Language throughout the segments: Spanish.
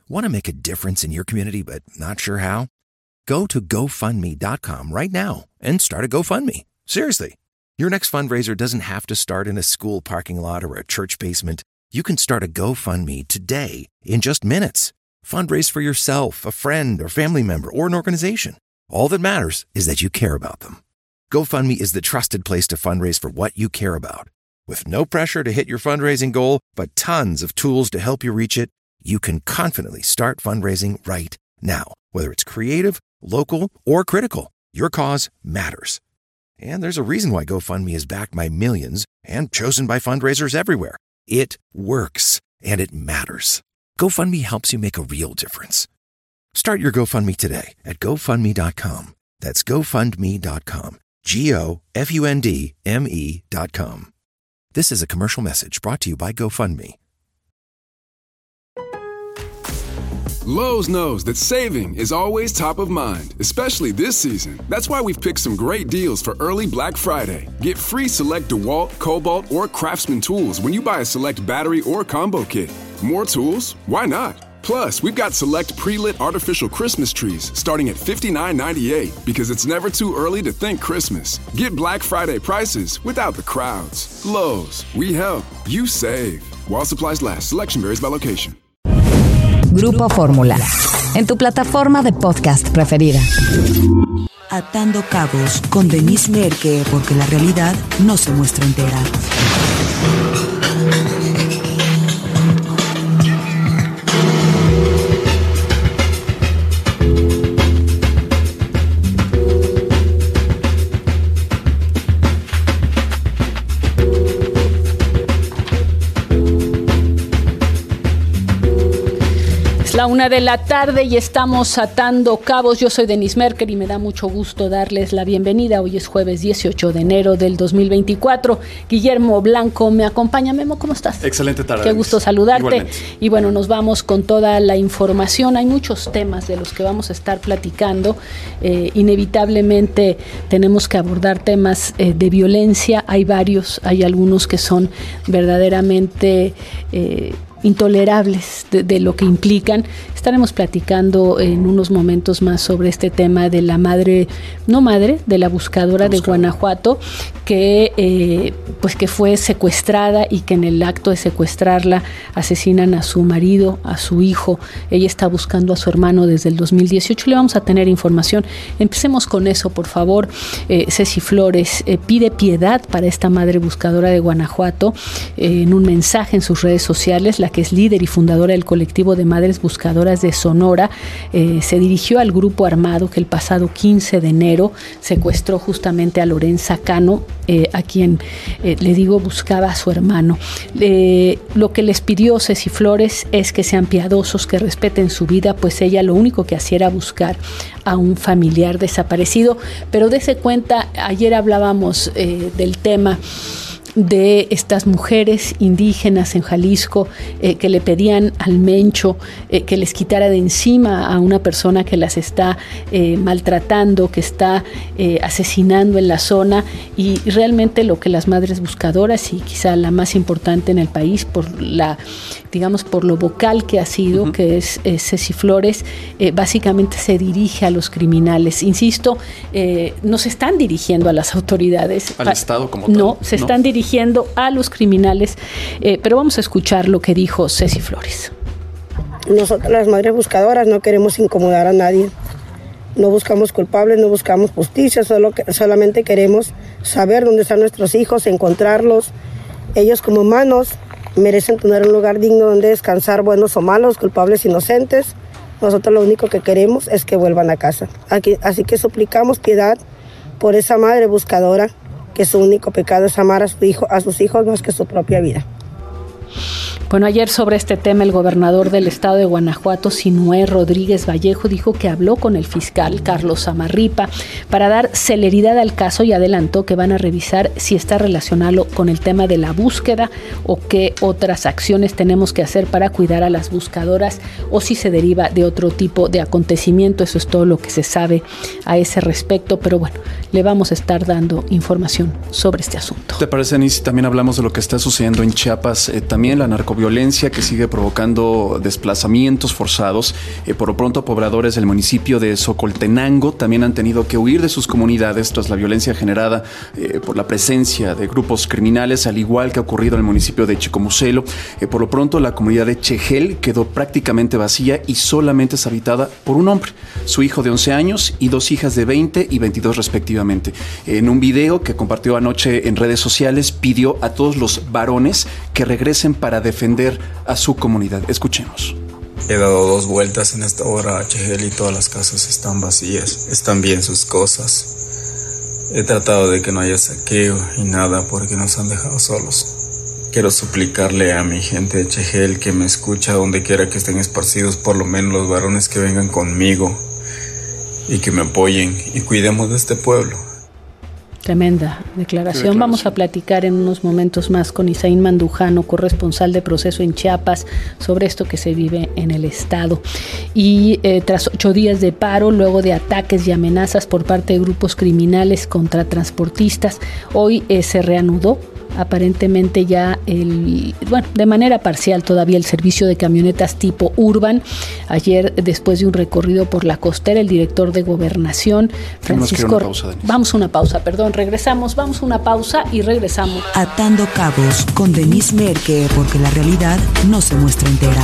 Want to make a difference in your community but not sure how? Go to GoFundMe.com right now and start a GoFundMe. Seriously. Your next fundraiser doesn't have to start in a school parking lot or a church basement. You can start a GoFundMe today in just minutes. Fundraise for yourself, a friend, or family member, or an organization. All that matters is that you care about them. GoFundMe is the trusted place to fundraise for what you care about. With no pressure to hit your fundraising goal, but tons of tools to help you reach it, you can confidently start fundraising right now. Whether it's creative, local, or critical, your cause matters. And there's a reason why GoFundMe is backed by millions and chosen by fundraisers everywhere. It works, and it matters. GoFundMe helps you make a real difference. Start your GoFundMe today at GoFundMe.com. That's GoFundMe.com. GoFundMe.com. This is a commercial message brought to you by GoFundMe. Lowe's knows that saving is always top of mind, especially this season. That's why we've picked some great deals for early Black Friday. Get free select DeWalt, Cobalt, or Craftsman tools when you buy a select battery or combo kit. More tools? Why not? Plus, we've got select pre-lit artificial Christmas trees starting at $59.98 because it's never too early to think Christmas. Get Black Friday prices without the crowds. Lowe's, we help, you save. While supplies last, selection varies by location. Grupo Fórmula, en tu plataforma de podcast preferida. Atando cabos con Denise Merker, porque la realidad no se muestra entera. La 1 de la tarde y estamos atando cabos. Yo soy Denise Merker y me da mucho gusto darles la bienvenida. Hoy es jueves 18 de enero del 2024. Guillermo Blanco me acompaña. Memo, ¿cómo estás? Excelente tarde. Qué gusto saludarte. Igualmente. Y bueno, nos vamos con toda la información. Hay muchos temas de los que vamos a estar platicando. Inevitablemente tenemos que abordar temas de violencia. Hay varios, hay algunos que son verdaderamente intolerables de lo que implican. Estaremos platicando en unos momentos más sobre este tema de la de la buscadora de Guanajuato, que fue secuestrada y que en el acto de secuestrarla asesinan a su marido, a su hijo. Ella está buscando a su hermano desde el 2018. Le vamos a tener información. Empecemos con eso, por favor. Ceci Flores pide piedad para esta madre buscadora de Guanajuato en un mensaje en sus redes sociales. La que es líder y fundadora del colectivo de madres buscadoras de Sonora, se dirigió al grupo armado que el pasado 15 de enero secuestró justamente a Lorenza Cano, a quien, buscaba a su hermano. Lo que les pidió Ceci Flores es que sean piadosos, que respeten su vida, pues ella lo único que hacía era buscar a un familiar desaparecido. Pero dése cuenta, ayer hablábamos del tema de estas mujeres indígenas en Jalisco que le pedían al Mencho que les quitara de encima a una persona que las está maltratando, que está asesinando en la zona, y realmente lo que las madres buscadoras, y quizá la más importante en el país por lo vocal que ha sido, que es Ceci Flores, básicamente se dirige a los criminales. Insisto, no se están dirigiendo a las autoridades. ¿Al Estado como tal? No, se están dirigiendo a los criminales, pero vamos a escuchar lo que dijo Ceci Flores. Nosotros las madres buscadoras no queremos incomodar a nadie, no buscamos culpables, no buscamos justicia, solamente queremos saber dónde están nuestros hijos, encontrarlos. Ellos como humanos merecen tener un lugar digno donde descansar, buenos o malos, culpables, inocentes. Nosotros lo único que queremos es que vuelvan a casa. Así que suplicamos piedad por esa madre buscadora, que su único pecado es amar a sus hijos más que su propia vida. Bueno, ayer sobre este tema el gobernador del estado de Guanajuato, Sinué Rodríguez Vallejo, dijo que habló con el fiscal Carlos Samarripa para dar celeridad al caso y adelantó que van a revisar si está relacionado con el tema de la búsqueda o qué otras acciones tenemos que hacer para cuidar a las buscadoras o si se deriva de otro tipo de acontecimiento. Eso es todo lo que se sabe a ese respecto, pero bueno, le vamos a estar dando información sobre este asunto. ¿Te parece, Denise? También hablamos de lo que está sucediendo en Chiapas, también la narcobaronía narcoviolencia que sigue provocando desplazamientos forzados. Por lo pronto, pobladores del municipio de Socoltenango también han tenido que huir de sus comunidades tras la violencia generada por la presencia de grupos criminales, al igual que ha ocurrido en el municipio de Chicomucelo. Por lo pronto, la comunidad de Chejel quedó prácticamente vacía y solamente es habitada por un hombre, su hijo de 11 años y 2 hijas de 20 y 22 respectivamente. En un video que compartió anoche en redes sociales, pidió a todos los varones que regresen para defender a su comunidad. Escuchemos. He dado 2 vueltas en esta hora a Chejel y todas las casas están vacías, están bien sus cosas. He tratado de que no haya saqueo y nada porque nos han dejado solos. Quiero suplicarle a mi gente de Chejel que me escucha donde quiera que estén esparcidos, por lo menos los varones que vengan conmigo y que me apoyen y cuidemos de este pueblo. Tremenda declaración. Vamos a platicar en unos momentos más con Isaín Mandujano, corresponsal de Proceso en Chiapas, sobre esto que se vive en el estado. Y tras 8 días de paro, luego de ataques y amenazas por parte de grupos criminales contra transportistas, hoy se reanudó aparentemente ya de manera parcial todavía el servicio de camionetas tipo Urban. Ayer, después de un recorrido por la costera, el director de Gobernación, Francisco... Vamos a una pausa, regresamos, vamos a una pausa y regresamos. Atando cabos con Denise Merker, porque la realidad no se muestra entera.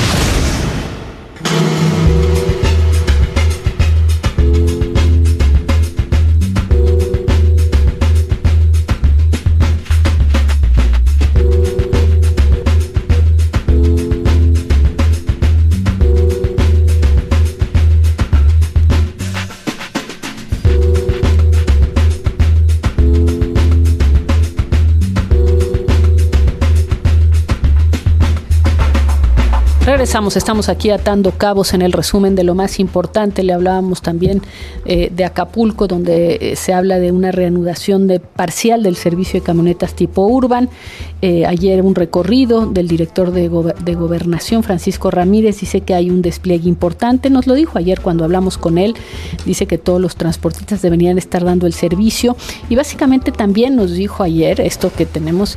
Regresamos, estamos aquí atando cabos en el resumen de lo más importante. Le hablábamos también de Acapulco, donde se habla de una reanudación parcial del servicio de camionetas tipo Urban. Ayer un recorrido del director de Gobernación, Francisco Ramírez, dice que hay un despliegue importante. Nos lo dijo ayer cuando hablamos con él. Dice que todos los transportistas deberían estar dando el servicio. Y básicamente también nos dijo ayer, esto que tenemos...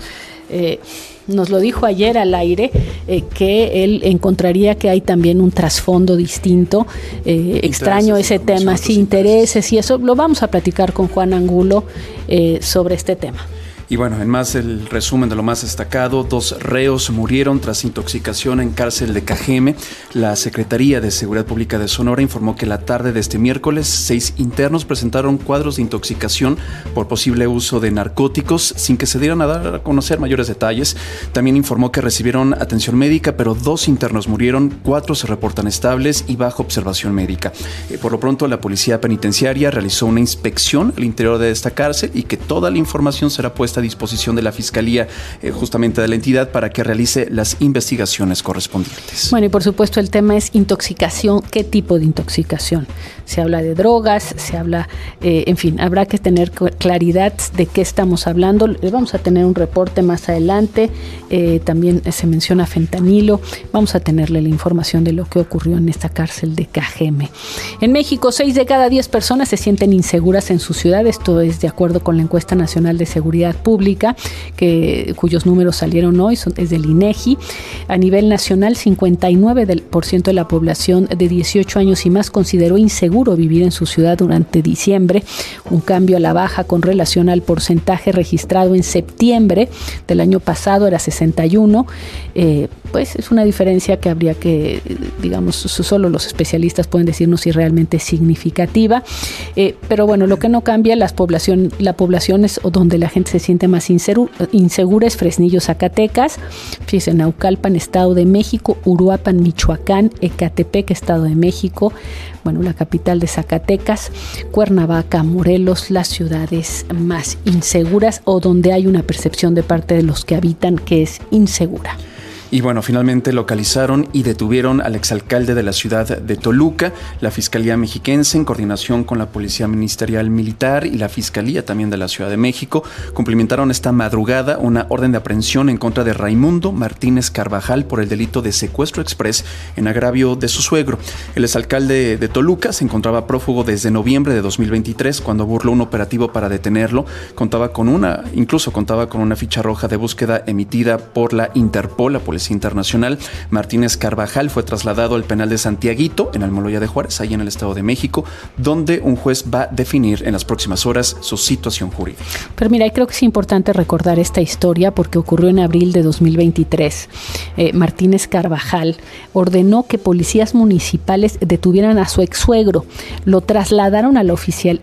nos lo dijo ayer al aire, que él encontraría que hay también un trasfondo distinto, extraño ese tema, sí, intereses, y eso lo vamos a platicar con Juan Angulo sobre este tema. Y bueno, en más el resumen de lo más destacado, 2 reos murieron tras intoxicación en cárcel de Cajeme. La Secretaría de Seguridad Pública de Sonora informó que la tarde de este miércoles 6 internos presentaron cuadros de intoxicación por posible uso de narcóticos, sin que se dieran a dar a conocer mayores detalles. También informó que recibieron atención médica, pero 2 internos murieron, 4 se reportan estables y bajo observación médica. Por lo pronto, la Policía Penitenciaria realizó una inspección al interior de esta cárcel y que toda la información será puesta a disposición de la Fiscalía justamente de la entidad para que realice las investigaciones correspondientes. Bueno, y por supuesto el tema es intoxicación. ¿Qué tipo de intoxicación? Se habla de drogas, se habla, en fin, habrá que tener claridad de qué estamos hablando. Vamos a tener un reporte más adelante, también se menciona fentanilo. Vamos a tenerle la información de lo que ocurrió en esta cárcel de Cajeme. En México, 6 de cada 10 personas se sienten inseguras en su ciudad. Esto es de acuerdo con la Encuesta Nacional de Seguridad Pública, cuyos números salieron hoy, es del INEGI. A nivel nacional, 59% de la población de 18 años y más consideró inseguro vivir en su ciudad durante diciembre, un cambio a la baja con relación al porcentaje registrado en septiembre del año pasado, era 61. Pues es una diferencia que habría que, digamos, solo los especialistas pueden decirnos si realmente es significativa. Pero bueno, lo que no cambia, la población es donde la gente se siente más insegura es Fresnillo, Zacatecas, fíjense, Naucalpan, Estado de México, Uruapan, Michoacán, Ecatepec, Estado de México, bueno, la capital de Zacatecas, Cuernavaca, Morelos, las ciudades más inseguras o donde hay una percepción de parte de los que habitan que es insegura. Y bueno, finalmente localizaron y detuvieron al exalcalde de la ciudad de Toluca. La Fiscalía Mexiquense, en coordinación con la Policía Ministerial Militar y la Fiscalía también de la Ciudad de México, cumplimentaron esta madrugada una orden de aprehensión en contra de Raimundo Martínez Carvajal por el delito de secuestro exprés en agravio de su suegro. El exalcalde de Toluca se encontraba prófugo desde noviembre de 2023, cuando burló un operativo para detenerlo. Contaba con una ficha roja de búsqueda emitida por la Interpol, la Policía Policía Internacional, Martínez Carvajal, fue trasladado al penal de Santiaguito, en Almoloya de Juárez, ahí en el Estado de México, donde un juez va a definir en las próximas horas su situación jurídica. Pero mira, creo que es importante recordar esta historia porque ocurrió en abril de 2023. Martínez Carvajal ordenó que policías municipales detuvieran a su ex-suegro, lo trasladaron a la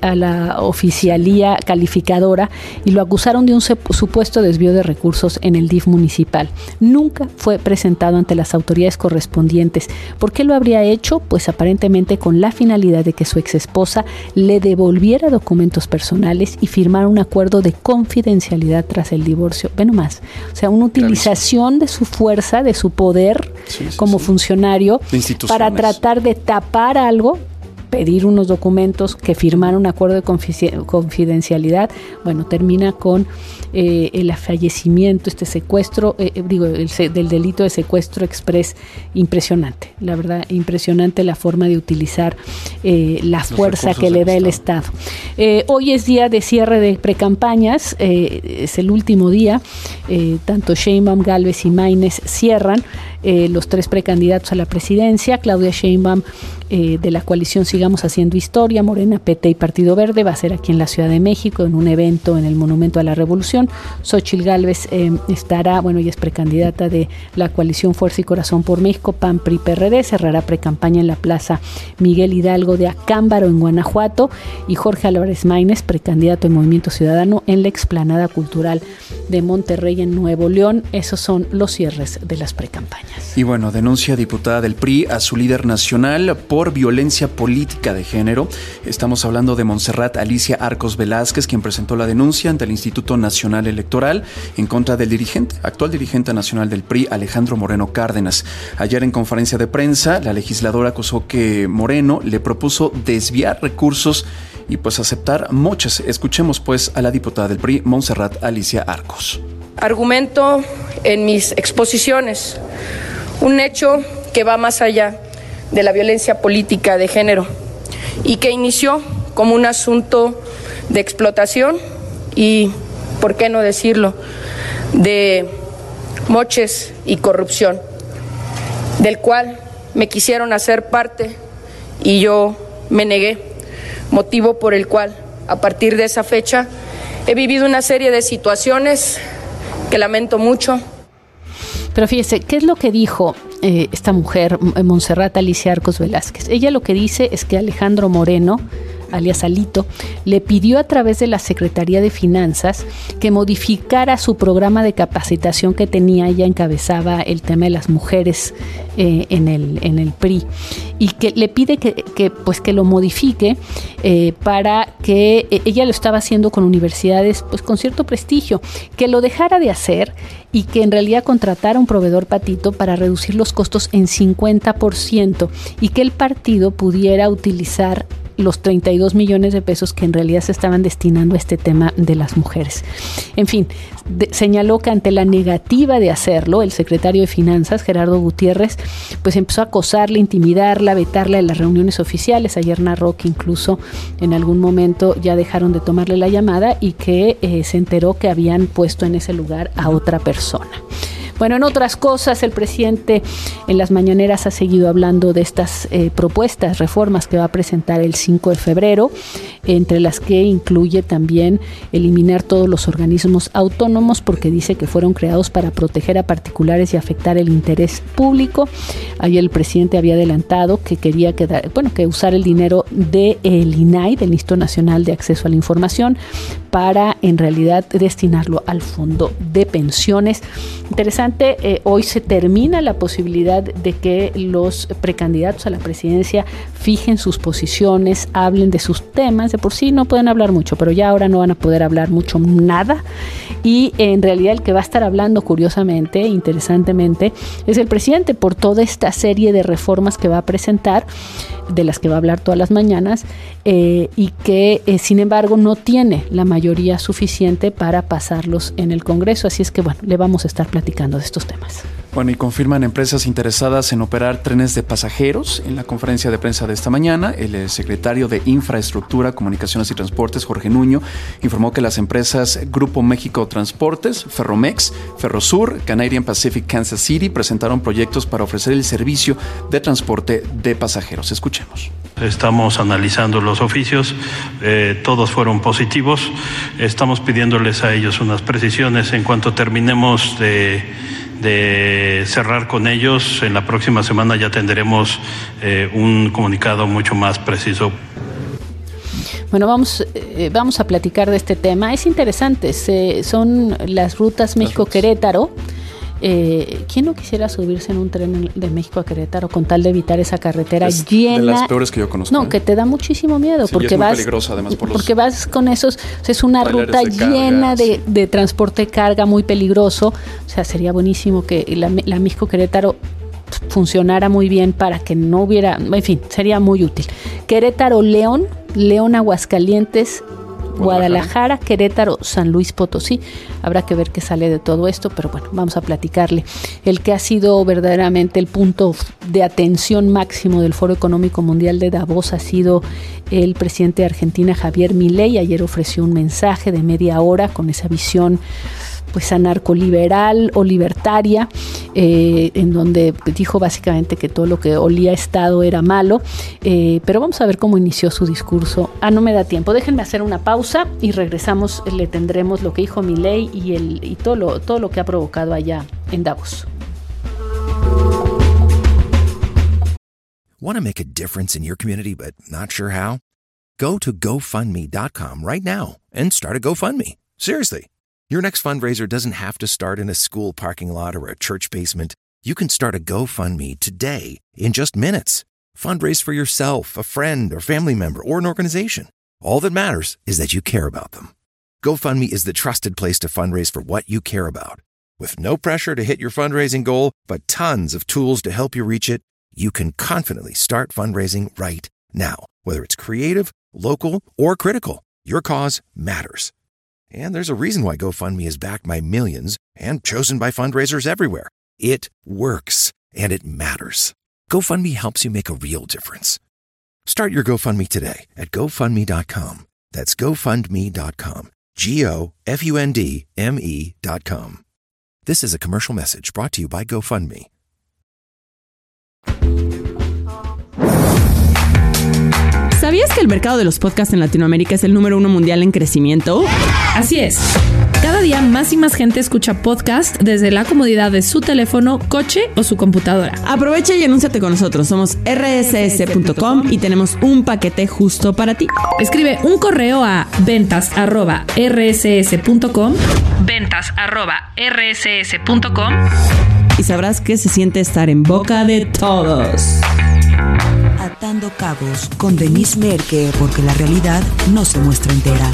oficialía calificadora y lo acusaron de un supuesto desvío de recursos en el DIF municipal. Nunca fue presentado ante las autoridades correspondientes. ¿Por qué lo habría hecho? Pues aparentemente con la finalidad de que su exesposa le devolviera documentos personales y firmara un acuerdo de confidencialidad tras el divorcio. Ve nomás, o sea, una utilización de su fuerza, de su poder como funcionario para tratar de tapar algo, pedir unos documentos, que firmaran un acuerdo de confidencialidad. Bueno, termina con el fallecimiento, este secuestro, del delito de secuestro express. Impresionante, la verdad, impresionante la forma de utilizar la fuerza que le da el Estado. Hoy es día de cierre de precampañas, es el último día, tanto Sheinbaum, Gálvez y Maínez cierran. Los tres precandidatos a la presidencia. Claudia Sheinbaum, de la coalición Sigamos Haciendo Historia, Morena, PT y Partido Verde, va a ser aquí en la Ciudad de México en un evento en el Monumento a la Revolución. Xóchitl Gálvez estará, ella es precandidata de la coalición Fuerza y Corazón por México, PAN, PRI, PRD, cerrará precampaña en la Plaza Miguel Hidalgo de Acámbaro en Guanajuato, y Jorge Álvarez Maínez, precandidato de Movimiento Ciudadano, en la Explanada Cultural de Monterrey en Nuevo León. Esos son los cierres de las precampañas. Y denuncia diputada del PRI a su líder nacional por violencia política de género. Estamos hablando de Montserrat Alicia Arcos Velázquez, quien presentó la denuncia ante el Instituto Nacional Electoral en contra del actual dirigente nacional del PRI, Alejandro Moreno Cárdenas. Ayer en conferencia de prensa, la legisladora acusó que Moreno le propuso desviar recursos y aceptar moches. Escuchemos a la diputada del PRI, Montserrat Alicia Arcos. Argumento en mis exposiciones un hecho que va más allá de la violencia política de género y que inició como un asunto de explotación y, ¿por qué no decirlo?, de moches y corrupción, del cual me quisieron hacer parte y yo me negué, motivo por el cual, a partir de esa fecha, he vivido una serie de situaciones que lamento mucho. Pero fíjese, ¿qué es lo que dijo esta mujer, Montserrat Alicia Arcos Velázquez? Ella lo que dice es que Alejandro Moreno, alias Alito, le pidió a través de la Secretaría de Finanzas que modificara su programa de capacitación que tenía. Ella encabezaba el tema de las mujeres en el PRI, y que le pide que lo modifique para que ella lo estaba haciendo con universidades con cierto prestigio, que lo dejara de hacer y que en realidad contratara un proveedor patito para reducir los costos en 50% y que el partido pudiera utilizar los 32 millones de pesos que en realidad se estaban destinando a este tema de las mujeres. En fin, señaló que ante la negativa de hacerlo, el secretario de Finanzas, Gerardo Gutiérrez, empezó a acosarla, intimidarla, vetarla de las reuniones oficiales. Ayer narró que incluso en algún momento ya dejaron de tomarle la llamada y que se enteró que habían puesto en ese lugar a otra persona. En otras cosas, el presidente en las mañaneras ha seguido hablando de estas propuestas, reformas que va a presentar el 5 de febrero, entre las que incluye también eliminar todos los organismos autónomos, porque dice que fueron creados para proteger a particulares y afectar el interés público. Ayer el presidente había adelantado que quería que usar el dinero del INAI, del Instituto Nacional de Acceso a la Información, para en realidad destinarlo al fondo de pensiones. Interesante, hoy se termina la posibilidad de que los precandidatos a la presidencia fijen sus posiciones, hablen de sus temas. De por sí no pueden hablar mucho, pero ya ahora no van a poder hablar mucho nada, y en realidad el que va a estar hablando, curiosamente, interesantemente, es el presidente, por toda esta serie de reformas que va a presentar, de las que va a hablar todas las mañanas, y que sin embargo no tiene la mayoría suficiente para pasarlos en el Congreso. Así es que le vamos a estar platicando de estos temas. Bueno, y confirman empresas interesadas en operar trenes de pasajeros. En la conferencia de prensa de esta mañana, el secretario de Infraestructura, Comunicaciones y Transportes, Jorge Nuño, informó que las empresas Grupo México Transportes, Ferromex, Ferrosur, Canadian Pacific Kansas City presentaron proyectos para ofrecer el servicio de transporte de pasajeros. Escuchemos. Estamos analizando los oficios, todos fueron positivos. Estamos pidiéndoles a ellos unas precisiones en cuanto terminemos de cerrar con ellos. En la próxima semana ya tendremos un comunicado mucho más preciso. Bueno, vamos a platicar de este tema. Es interesante, son las rutas México-Querétaro. ¿Quién no quisiera subirse en un tren de México a Querétaro con tal de evitar esa carretera llena? De las peores que yo conozco. No, que te da muchísimo miedo. Sí, porque es muy peligrosa, además, porque vas con esos. O sea, es una ruta llena de transporte de carga, muy peligroso. O sea, sería buenísimo que la México-Querétaro funcionara muy bien para que no hubiera. En fin, sería muy útil. Querétaro-León, León-Aguascalientes, Guadalajara, Querétaro, San Luis Potosí. Habrá que ver qué sale de todo esto, pero bueno, vamos a platicarle. El que ha sido verdaderamente el punto de atención máximo del Foro Económico Mundial de Davos ha sido el presidente de Argentina, Javier Milei. Ayer ofreció un mensaje de media hora con esa visión pues anarcoliberal o libertaria, en donde dijo básicamente que todo lo que olía a Estado era malo, pero vamos a ver cómo inició su discurso. No me da tiempo, déjenme hacer una pausa y regresamos, le tendremos lo que dijo Milei y todo lo que ha provocado allá en Davos. Want to make a difference in your community but not sure how? Go to GoFundMe.com right now and start a GoFundMe. Seriously. Your next fundraiser doesn't have to start in a school parking lot or a church basement. You can start a GoFundMe today in just minutes. Fundraise for yourself, a friend, or family member, or an organization. All that matters is that you care about them. GoFundMe is the trusted place to fundraise for what you care about. With no pressure to hit your fundraising goal, but tons of tools to help you reach it, you can confidently start fundraising right now. Whether it's creative, local, or critical, your cause matters. And there's a reason why GoFundMe is backed by millions and chosen by fundraisers everywhere. It works, and it matters. GoFundMe helps you make a real difference. Start your GoFundMe today at GoFundMe.com. That's GoFundMe.com. GoFundMe.com. This is a commercial message brought to you by GoFundMe. ¿Sabías que el mercado de los podcasts en Latinoamérica es el número 1 mundial en crecimiento? Así es. Cada día más y más gente escucha podcast desde la comodidad de su teléfono, coche o su computadora. Aprovecha y anúnciate con nosotros. Somos rss.com y tenemos un paquete justo para ti. Escribe un correo a ventas@rss.com y sabrás qué se siente estar en boca de todos. Atando Cabos con Denise Merker, porque la realidad no se muestra entera.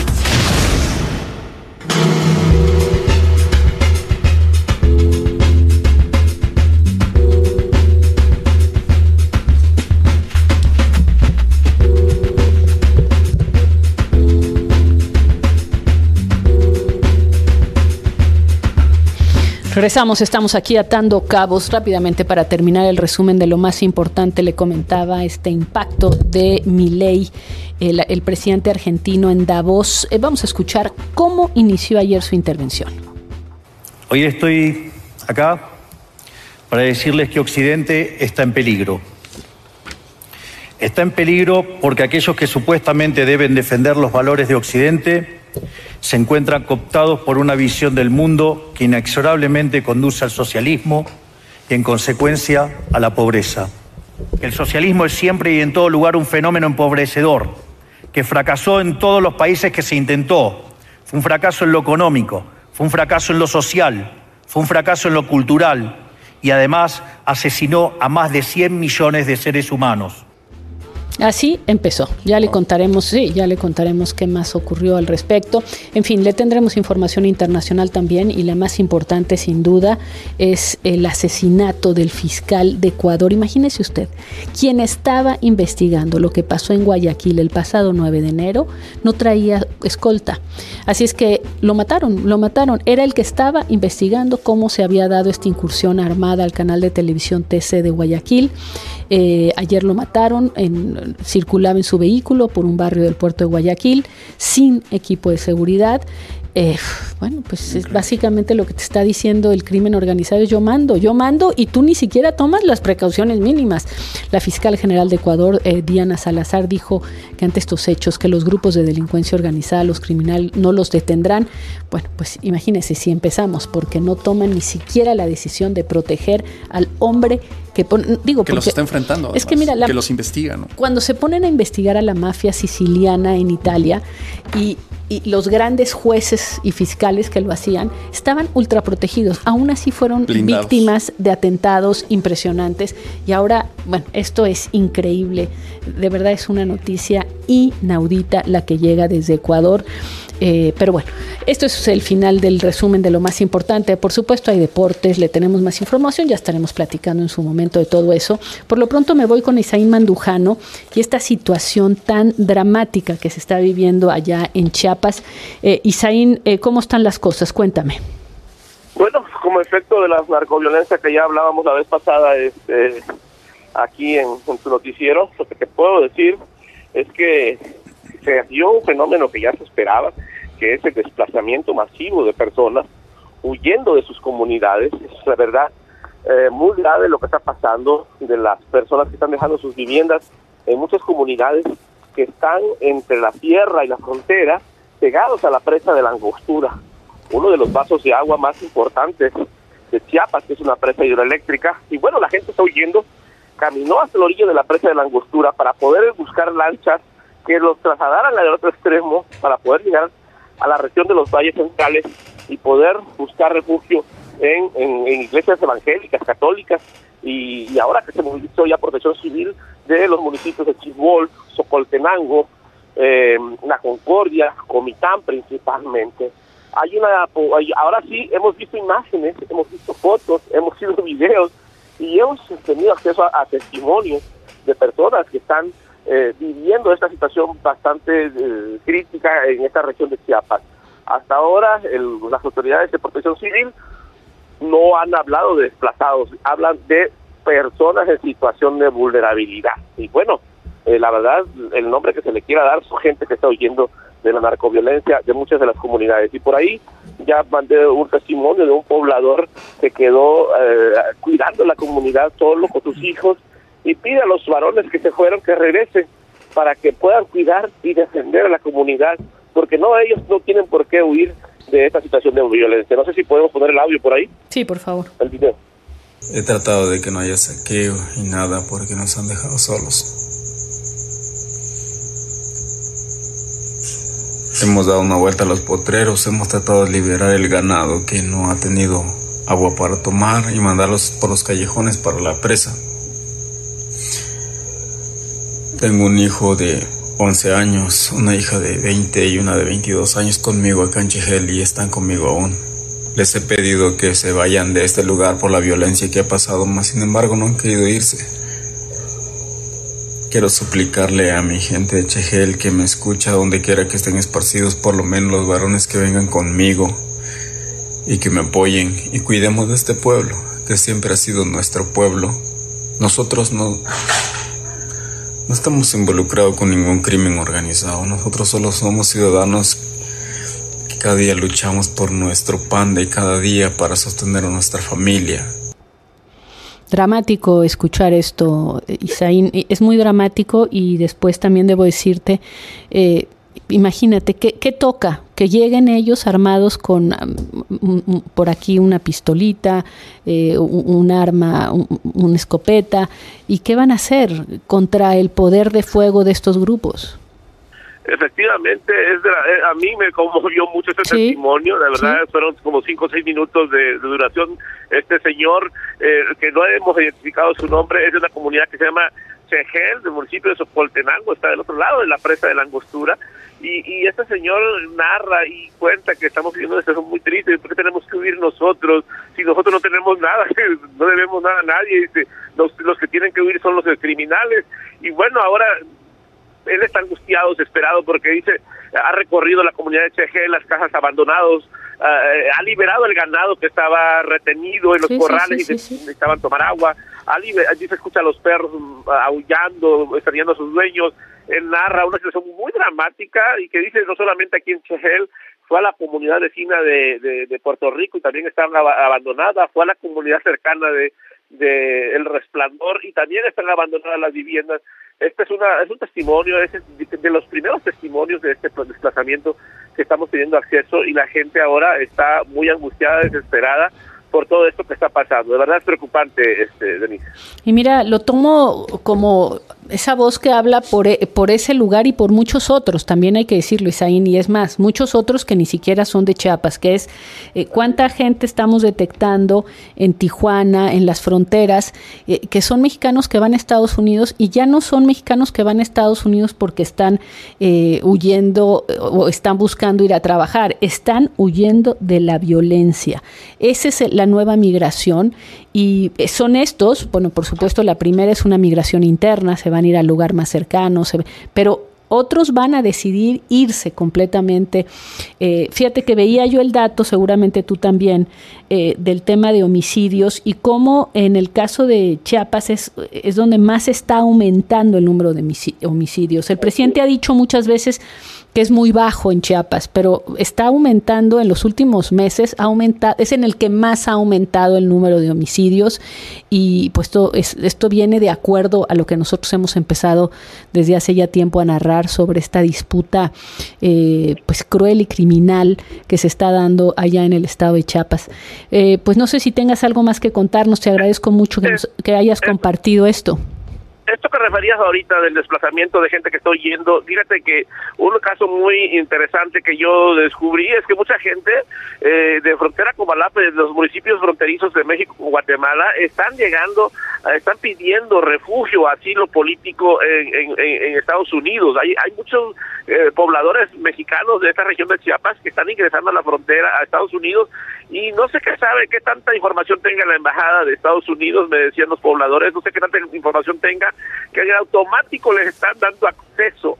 Regresamos, estamos aquí atando cabos rápidamente para terminar el resumen de lo más importante. Le comentaba este impacto de Milei, el presidente argentino en Davos. Vamos a escuchar cómo inició ayer su intervención. Hoy estoy acá para decirles que Occidente está en peligro. Está en peligro porque aquellos que supuestamente deben defender los valores de Occidente se encuentran cooptados por una visión del mundo que inexorablemente conduce al socialismo y, en consecuencia, a la pobreza. El socialismo es siempre y en todo lugar un fenómeno empobrecedor que fracasó en todos los países que se intentó. Fue un fracaso en lo económico, fue un fracaso en lo social, fue un fracaso en lo cultural y además asesinó a más de 100 millones de seres humanos. Así empezó. Ya le contaremos qué más ocurrió al respecto. En fin, le tendremos información internacional también, y la más importante sin duda es el asesinato del fiscal de Ecuador. Imagínese usted, quien estaba investigando lo que pasó en Guayaquil el pasado 9 de enero no traía escolta. Así es que lo mataron. Era el que estaba investigando cómo se había dado esta incursión armada al canal de televisión TC de Guayaquil. Ayer lo mataron, circulaba en su vehículo por un barrio del puerto de Guayaquil sin equipo de seguridad. Bueno, pues es básicamente lo que te está diciendo el crimen organizado: yo mando, y tú ni siquiera tomas las precauciones mínimas. La fiscal general de Ecuador, Diana Salazar, dijo que ante estos hechos, que los grupos de delincuencia organizada, los criminales, no los detendrán. Bueno, pues imagínense si empezamos, porque no toman ni siquiera la decisión de proteger al hombre que los está enfrentando. Es además, que mira, que los investiga, ¿no? Cuando se ponen a investigar a la mafia siciliana en Italia, y los grandes jueces y fiscales que lo hacían estaban ultra protegidos, aún así fueron blindados, víctimas de atentados impresionantes. Y ahora, bueno, esto es increíble, de verdad es una noticia inaudita la que llega desde Ecuador. Pero bueno, esto es el final del resumen de lo más importante. Por supuesto hay deportes, le tenemos más información, ya estaremos platicando en su momento de todo eso. Por lo pronto me voy con Isaín Mandujano y esta situación tan dramática que se está viviendo allá en Chiapas. Isaín, ¿cómo están las cosas? Cuéntame. Bueno, como efecto de la narcoviolencia que ya hablábamos la vez pasada aquí en tu noticiero, lo que te puedo decir es que se dio un fenómeno que ya se esperaba, que es el desplazamiento masivo de personas huyendo de sus comunidades. Es la verdad muy grave lo que está pasando, de las personas que están dejando sus viviendas en muchas comunidades que están entre la sierra y la frontera, pegados a la presa de la Angostura, uno de los vasos de agua más importantes de Chiapas, que es una presa hidroeléctrica. Y bueno, la gente está huyendo, caminó hasta la orilla de la presa de la Angostura para poder buscar lanchas que los trasladaran al otro extremo para poder llegar a la región de los valles centrales y poder buscar refugio en iglesias evangélicas, católicas, y ahora que se movilizó ya Protección Civil de los municipios de Chibol, Socoltenango, La Concordia, Comitán principalmente. Ahora sí hemos visto imágenes, hemos visto fotos, hemos visto videos y hemos tenido acceso a testimonios de personas que están viviendo esta situación bastante crítica en esta región de Chiapas. Hasta ahora las autoridades de Protección Civil no han hablado de desplazados, hablan de personas en situación de vulnerabilidad. Y bueno, la verdad, el nombre que se le quiera dar son gente que está huyendo de la narcoviolencia de muchas de las comunidades. Y por ahí ya mandé un testimonio de un poblador que quedó cuidando la comunidad solo con sus hijos, y pide a los varones que se fueron que regresen para que puedan cuidar y defender a la comunidad, porque ellos no tienen por qué huir de esta situación de violencia. No sé si podemos poner el audio por ahí. Sí, por favor. El video. He tratado de que no haya saqueo y nada, porque nos han dejado solos. Hemos dado una vuelta a los potreros, hemos tratado de liberar el ganado que no ha tenido agua para tomar y mandarlos por los callejones para la presa. Tengo un hijo de 11 años, una hija de 20 y una de 22 años conmigo acá en Chejel, y están conmigo aún. Les he pedido que se vayan de este lugar por la violencia que ha pasado, mas sin embargo no han querido irse. Quiero suplicarle a mi gente de Chejel que me escucha donde quiera que estén esparcidos, por lo menos los varones que vengan conmigo y que me apoyen y cuidemos de este pueblo, que siempre ha sido nuestro pueblo. Nosotros no estamos involucrados con ningún crimen organizado. Nosotros solo somos ciudadanos que cada día luchamos por nuestro pan de cada día para sostener a nuestra familia. Dramático escuchar esto, Isaín. Es muy dramático, y después también debo decirte, imagínate, ¿qué toca? Que lleguen ellos armados con por aquí una pistolita, un arma, una escopeta, ¿y qué van a hacer contra el poder de fuego de estos grupos? Efectivamente, a mí me conmovió mucho este testimonio, de verdad, fueron como 5 o 6 minutos de duración. Este señor, que no hemos identificado su nombre, es de una comunidad que se llama Chejel, del municipio de Sopoltenango, está del otro lado de la presa de la Angostura, y este señor narra y cuenta que estamos viviendo una situación muy triste. ¿Por qué tenemos que huir nosotros? Si nosotros no tenemos nada, no debemos nada a nadie. Dice, los que tienen que huir son los criminales. Y bueno, ahora él está angustiado, desesperado, porque dice, ha recorrido la comunidad de Chejel, las casas abandonados, ha liberado el ganado que estaba retenido en los corrales y necesitaban tomar agua. Allí se escucha a los perros aullando, extrañando a sus dueños. Él narra una situación muy dramática y que dice no solamente aquí en Chejel, fue a la comunidad vecina de Puerto Rico y también están abandonadas, fue a la comunidad cercana de El Resplandor y también están abandonadas las viviendas. Este es un testimonio, es de los primeros testimonios de este desplazamiento que estamos teniendo acceso, y la gente ahora está muy angustiada, desesperada por todo esto que está pasando. De verdad es preocupante, Denise. Y mira, lo tomo como esa voz que habla por ese lugar y por muchos otros, también hay que decirlo, Isaín, y es más, muchos otros que ni siquiera son de Chiapas, que es cuánta gente estamos detectando en Tijuana, en las fronteras, que son mexicanos que van a Estados Unidos, y ya no son mexicanos que van a Estados Unidos porque están huyendo o están buscando ir a trabajar, están huyendo de la violencia. Esa es la nueva migración, y son estos, bueno, por supuesto la primera es una migración interna, se van a ir al lugar más cercano, pero otros van a decidir irse completamente. Fíjate que veía yo el dato, seguramente tú también, del tema de homicidios y cómo en el caso de Chiapas es donde más está aumentando el número de homicidios. El presidente ha dicho muchas veces que es muy bajo en Chiapas, pero está aumentando en los últimos meses, es en el que más ha aumentado el número de homicidios, y pues esto viene de acuerdo a lo que nosotros hemos empezado desde hace ya tiempo a narrar sobre esta disputa pues cruel y criminal que se está dando allá en el estado de Chiapas. Pues no sé si tengas algo más que contarnos, te agradezco mucho que hayas compartido esto. Esto que referías ahorita del desplazamiento de gente que está huyendo, fíjate que un caso muy interesante que yo descubrí es que mucha gente de frontera con Comalapa, de los municipios fronterizos de México con Guatemala, están pidiendo refugio, asilo político en Estados Unidos. Hay muchos pobladores mexicanos de esta región de Chiapas que están ingresando a la frontera a Estados Unidos, y no sé qué tanta información tenga la embajada de Estados Unidos, me decían los pobladores, no sé qué tanta información tenga, que en automático les están dando acceso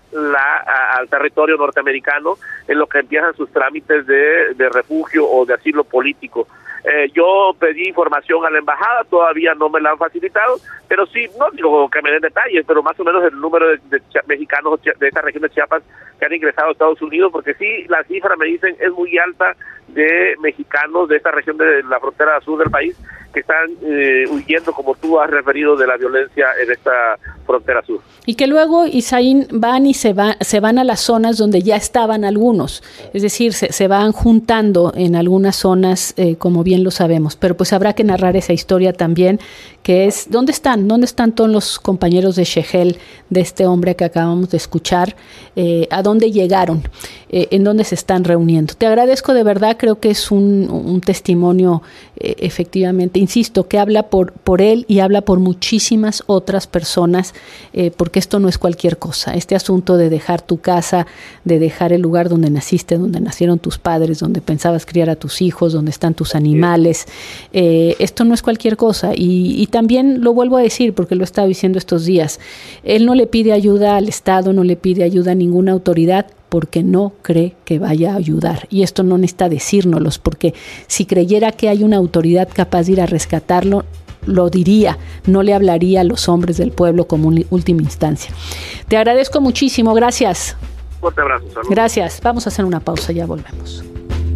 al territorio norteamericano en lo que empiezan sus trámites de refugio o de asilo político. Yo pedí información a la embajada, todavía no me la han facilitado, pero sí, no digo que me den detalles, pero más o menos el número de mexicanos de esta región de Chiapas que han ingresado a Estados Unidos, porque sí, la cifra me dicen es muy alta de mexicanos de esta región de la frontera sur del país que están huyendo, como tú has referido, de la violencia en esta frontera sur. Y que luego, Isaín, van y se van a las zonas donde ya estaban algunos, es decir, se van juntando en algunas zonas, como bien lo sabemos, pero pues habrá que narrar esa historia también, que es, ¿dónde están todos los compañeros de Chejel, de este hombre que acabamos de escuchar? ¿A dónde llegaron? ¿En dónde se están reuniendo? Te agradezco de verdad, creo que es un testimonio efectivamente, insisto, que habla por él y habla por muchísimas otras personas, porque esto no es cualquier cosa. Este asunto de dejar tu casa, de dejar el lugar donde naciste, donde nacieron tus padres, donde pensabas criar a tus hijos, donde están tus animales, esto no es cualquier cosa. Y también lo vuelvo a decir, porque lo he estado diciendo estos días, él no le pide ayuda al Estado, no le pide ayuda a ninguna autoridad, porque no cree que vaya a ayudar. Y esto no necesita decírnoslos, porque si creyera que hay una autoridad capaz de ir a rescatarlo, lo diría, no le hablaría a los hombres del pueblo como última instancia. Te agradezco muchísimo, gracias. Fuerte abrazo, salud. Gracias, vamos a hacer una pausa, ya volvemos.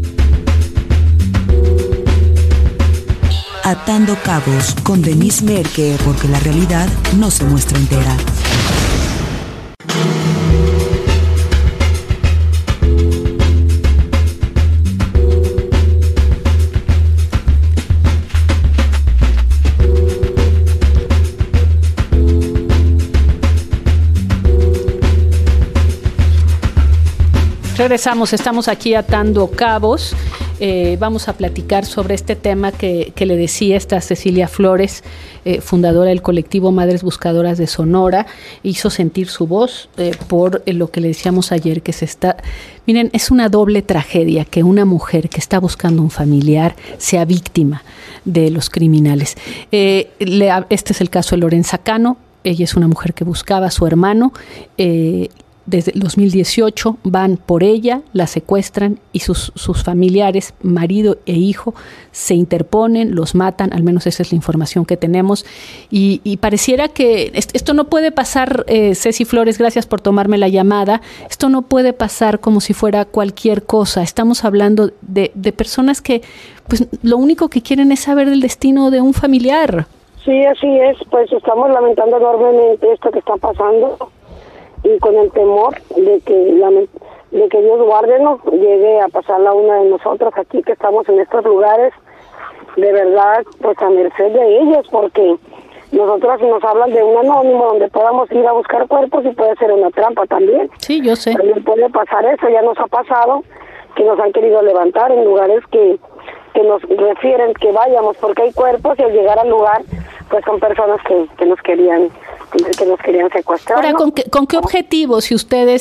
Atando cabos con Denise Merker, porque la realidad no se muestra entera. Regresamos, estamos aquí atando cabos. Vamos a platicar sobre este tema que le decía esta Cecilia Flores, fundadora del colectivo Madres Buscadoras de Sonora. Hizo sentir su voz por lo que le decíamos ayer, que miren, es una doble tragedia que una mujer que está buscando un familiar sea víctima de los criminales. Este es el caso de Lorenza Cano. Ella es una mujer que buscaba a su hermano. Desde el 2018 van por ella, la secuestran y sus familiares, marido e hijo, se interponen, los matan, al menos esa es la información que tenemos. Y pareciera que esto no puede pasar, Ceci Flores, gracias por tomarme la llamada, esto no puede pasar como si fuera cualquier cosa. Estamos hablando de personas que pues lo único que quieren es saber del destino de un familiar. Sí, así es, pues estamos lamentando enormemente esto que está pasando. Y con el temor de que Dios guarde, no llegue a pasarla a una de nosotros aquí que estamos en estos lugares, de verdad, pues a merced de ellos, porque nosotros nos hablan de un anónimo donde podamos ir a buscar cuerpos y puede ser una trampa también. Sí, yo sé. También puede pasar eso, ya nos ha pasado que nos han querido levantar en lugares que nos refieren que vayamos porque hay cuerpos y al llegar al lugar pues son personas que nos querían secuestrar. Ahora, ¿no? ¿con qué objetivo, si ustedes,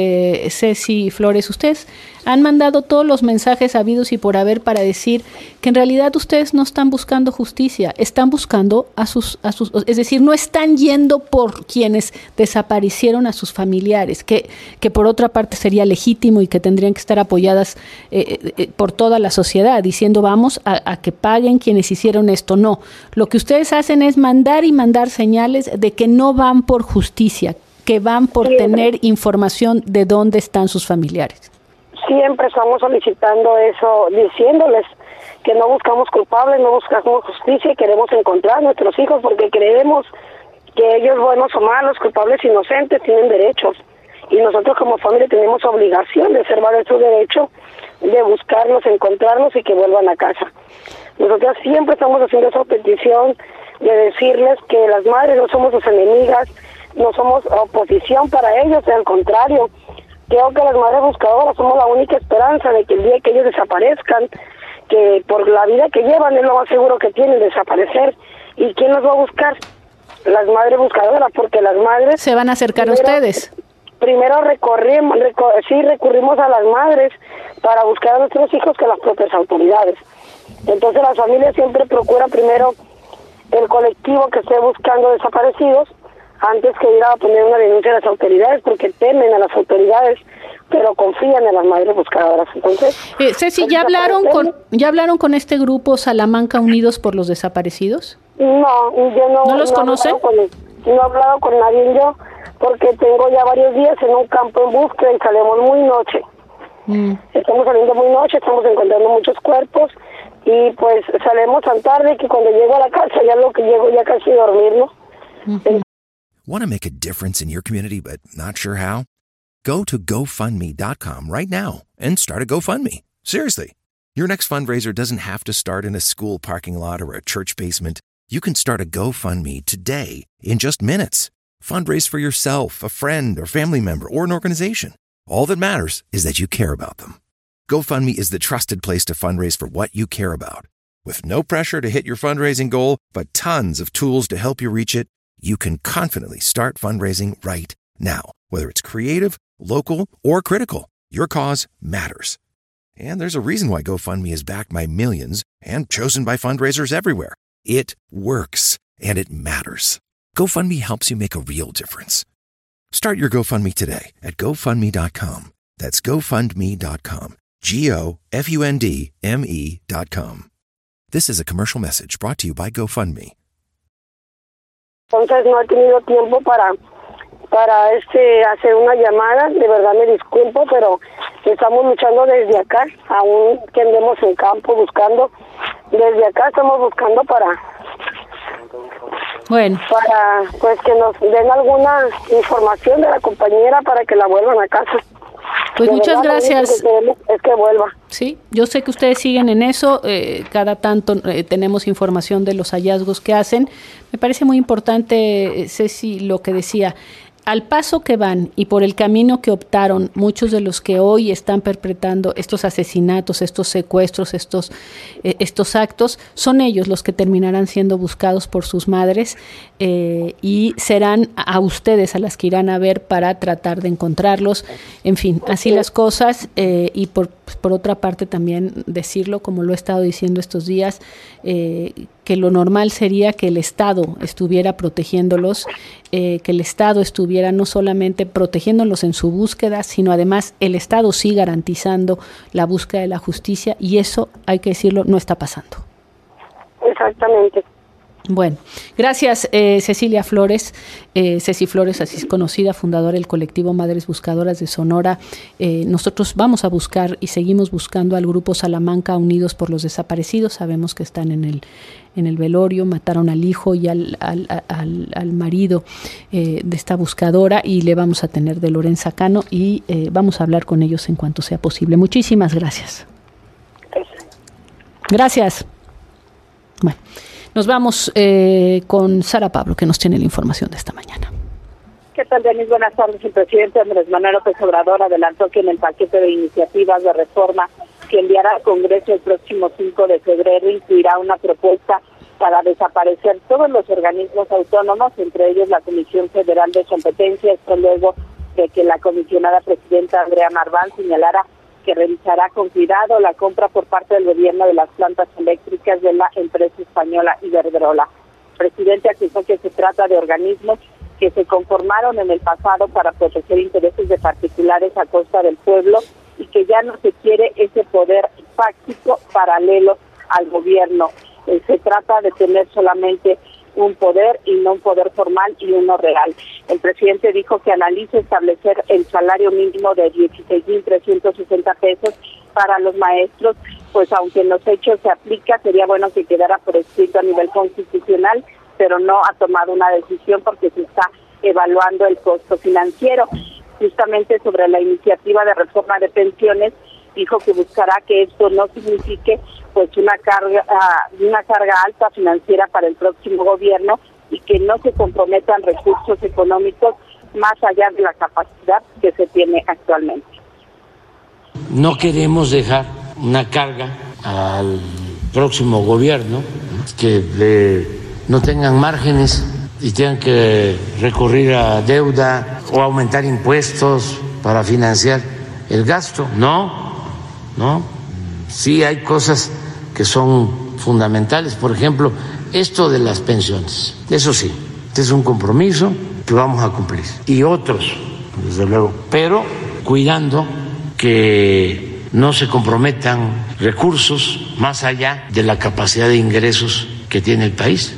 Ceci Flores, ustedes han mandado todos los mensajes habidos y por haber para decir que en realidad ustedes no están buscando justicia, están buscando a sus, es decir, no están yendo por quienes desaparecieron a sus familiares, que por otra parte sería legítimo y que tendrían que estar apoyadas por toda la sociedad, diciendo vamos a que paguen quienes hicieron esto? No, lo que ustedes hacen es mandar señales de que no van por justicia, que van por tener información de dónde están sus familiares. Siempre estamos solicitando eso, diciéndoles que no buscamos culpables, no buscamos justicia y queremos encontrar a nuestros hijos porque creemos que ellos, buenos o malos, culpables, inocentes, tienen derechos. Y nosotros como familia tenemos obligación de ser valer su derecho, de buscarlos, encontrarlos y que vuelvan a casa. Nosotros siempre estamos haciendo esa petición de decirles que las madres no somos sus enemigas, no somos oposición para ellos, al contrario. Creo que las madres buscadoras somos la única esperanza de que el día que ellos desaparezcan, que por la vida que llevan es lo más seguro que tienen, desaparecer. ¿Y quién los va a buscar? Las madres buscadoras, porque las madres... ¿Se van a acercar a ustedes? Primero recurrimos a las madres para buscar a nuestros hijos que las propias autoridades. Entonces las familias siempre procuran primero el colectivo que esté buscando desaparecidos antes que ir a poner una denuncia a las autoridades, porque temen a las autoridades, pero confían en las madres buscadoras. Entonces, Ceci, ¿ya hablaron con este grupo Salamanca Unidos por los Desaparecidos? No, yo no. ¿No los conocen? No he hablado con nadie yo, porque tengo ya varios días en un campo en búsqueda y salimos muy noche. Estamos saliendo muy noche, estamos encontrando muchos cuerpos y pues salimos tan tarde que cuando llego a la casa ya lo que llego ya casi a dormir, ¿no? Want to make a difference in your community but not sure how? Go to GoFundMe.com right now and start a GoFundMe. Seriously. Your next fundraiser doesn't have to start in a school parking lot or a church basement. You can start a GoFundMe today in just minutes. Fundraise for yourself, a friend or family member, or an organization. All that matters is that you care about them. GoFundMe is the trusted place to fundraise for what you care about. With no pressure to hit your fundraising goal, but tons of tools to help you reach it, you can confidently start fundraising right now. Whether it's creative, local, or critical, your cause matters. And there's a reason why GoFundMe is backed by millions and chosen by fundraisers everywhere. It works, and it matters. GoFundMe helps you make a real difference. Start your GoFundMe today at GoFundMe.com. That's GoFundMe.com. GoFundMe.com. This is a commercial message brought to you by GoFundMe. Entonces no he tenido tiempo para hacer una llamada, de verdad me disculpo, pero estamos luchando desde acá, aún que andemos en campo buscando, desde acá estamos buscando para pues que nos den alguna información de la compañera para que la vuelvan a casa. Pues muchas gracias. Es que vuelva. Sí, yo sé que ustedes siguen en eso, cada tanto tenemos información de los hallazgos que hacen. Me parece muy importante, Ceci, lo que decía. al paso que van y por el camino que optaron muchos de los que hoy están perpetrando estos asesinatos, estos secuestros, estos actos, son ellos los que terminarán siendo buscados por sus madres y serán a ustedes a las que irán a ver para tratar de encontrarlos. En fin, así las cosas. Y por otra parte también decirlo, como lo he estado diciendo estos días, que lo normal sería que el Estado estuviera protegiéndolos, que el Estado estuviera no solamente protegiéndolos en su búsqueda, sino además el Estado sí garantizando la búsqueda de la justicia, y eso, hay que decirlo, no está pasando. Exactamente. Bueno, gracias Cecilia Flores, Ceci Flores, así es conocida, fundadora del colectivo Madres Buscadoras de Sonora. Nosotros vamos a buscar y seguimos buscando al grupo Salamanca Unidos por los Desaparecidos. Sabemos que están en el velorio, mataron al hijo y al marido de esta buscadora, y le vamos a tener de Lorenza Cano y vamos a hablar con ellos en cuanto sea posible. Muchísimas gracias. Gracias. Bueno. Nos vamos con Sara Pablo, que nos tiene la información de esta mañana. ¿Qué tal, Denise? Buenas tardes. El presidente Andrés Manuel López Obrador adelantó que en el paquete de iniciativas de reforma que enviará al Congreso el próximo 5 de febrero incluirá una propuesta para desaparecer todos los organismos autónomos, entre ellos la Comisión Federal de Competencia, esto luego de que la comisionada presidenta Andrea Marván señalara que revisará con cuidado la compra por parte del gobierno de las plantas eléctricas de la empresa española Iberdrola. El presidente acusó que se trata de organismos que se conformaron en el pasado para proteger intereses de particulares a costa del pueblo y que ya no se quiere ese poder fáctico paralelo al gobierno. Se trata de tener solamente un poder y no un poder formal y uno real. El presidente dijo que analiza establecer el salario mínimo de 16,360 pesos para los maestros, pues aunque en los hechos se aplica, sería bueno que quedara por escrito a nivel constitucional, pero no ha tomado una decisión porque se está evaluando el costo financiero. Justamente sobre la iniciativa de reforma de pensiones, dijo que buscará que esto no signifique pues una carga alta financiera para el próximo gobierno y que no se comprometan recursos económicos más allá de la capacidad que se tiene actualmente. No queremos dejar una carga al próximo gobierno que no tengan márgenes y tengan que recurrir a deuda o aumentar impuestos para financiar el gasto. No. Sí hay cosas que son fundamentales, por ejemplo, esto de las pensiones. Eso sí, este es un compromiso que vamos a cumplir. Y otros, desde luego, pero cuidando que no se comprometan recursos más allá de la capacidad de ingresos que tiene el país.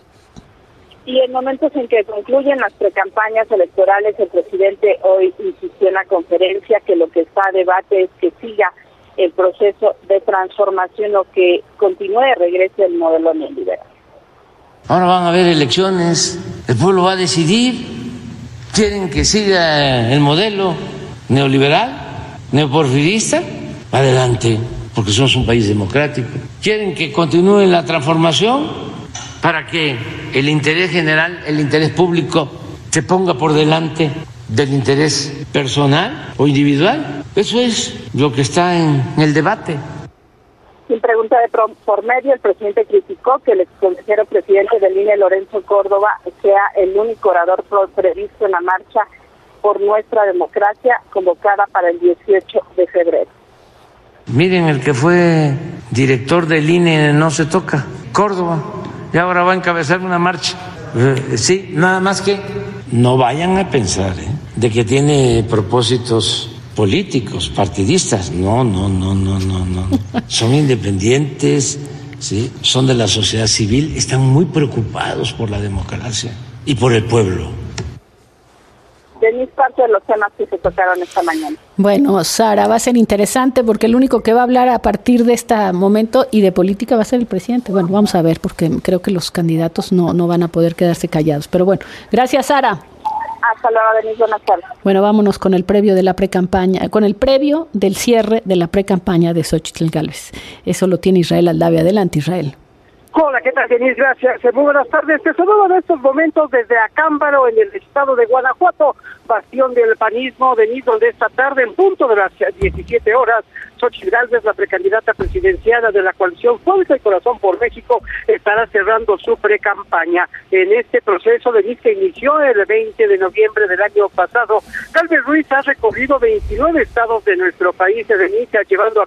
Y en momentos en que concluyen las precampañas electorales, el presidente hoy insistió en la conferencia que lo que está a debate es que siga el proceso de transformación o que continúe, regrese el modelo neoliberal. Ahora van a haber elecciones, el pueblo va a decidir. ¿Quieren que siga el modelo neoliberal, neoporfirista? Adelante, porque somos un país democrático. ¿Quieren que continúe la transformación para que el interés general, el interés público, se ponga por delante del interés personal o individual? Eso es lo que está en el debate. Sin pregunta de por medio, el presidente criticó que el exconsejero presidente del INE, Lorenzo Córdoba, sea el único orador previsto en la marcha por nuestra democracia convocada para el 18 de febrero. Miren, el que fue director del INE no se toca, Córdoba, y ahora va a encabezar una marcha. Sí, nada más que no vayan a pensar de que tiene propósitos políticos, partidistas. No. Son independientes, ¿sí? Son de la sociedad civil, están muy preocupados por la democracia y por el pueblo. Denise, parte de los temas que se tocaron esta mañana. Bueno, Sara, va a ser interesante porque el único que va a hablar a partir de este momento y de política va a ser el presidente. Bueno, vamos a ver, porque creo que los candidatos no van a poder quedarse callados. Pero bueno, gracias, Sara. Hasta luego, Denise, buenas tardes. Bueno, vámonos con el previo de la precampaña, con el previo del cierre de la precampaña de Xóchitl Gálvez. Eso lo tiene Israel Aldave. Adelante, Israel. Hola, ¿qué tal, Denise? Gracias. Muy buenas tardes. Te saludo en estos momentos desde Acámbaro, en el estado de Guanajuato, bastión del panismo, Denise, donde esta tarde, en punto de las 17 horas, Xóchitl Gálvez, la precandidata presidencial de la coalición Fuerza y Corazón por México, estará cerrando su precampaña. En este proceso, Denise, que inició el 20 de noviembre del año pasado, Gálvez Ruiz ha recorrido 29 estados de nuestro país, Denise, llevando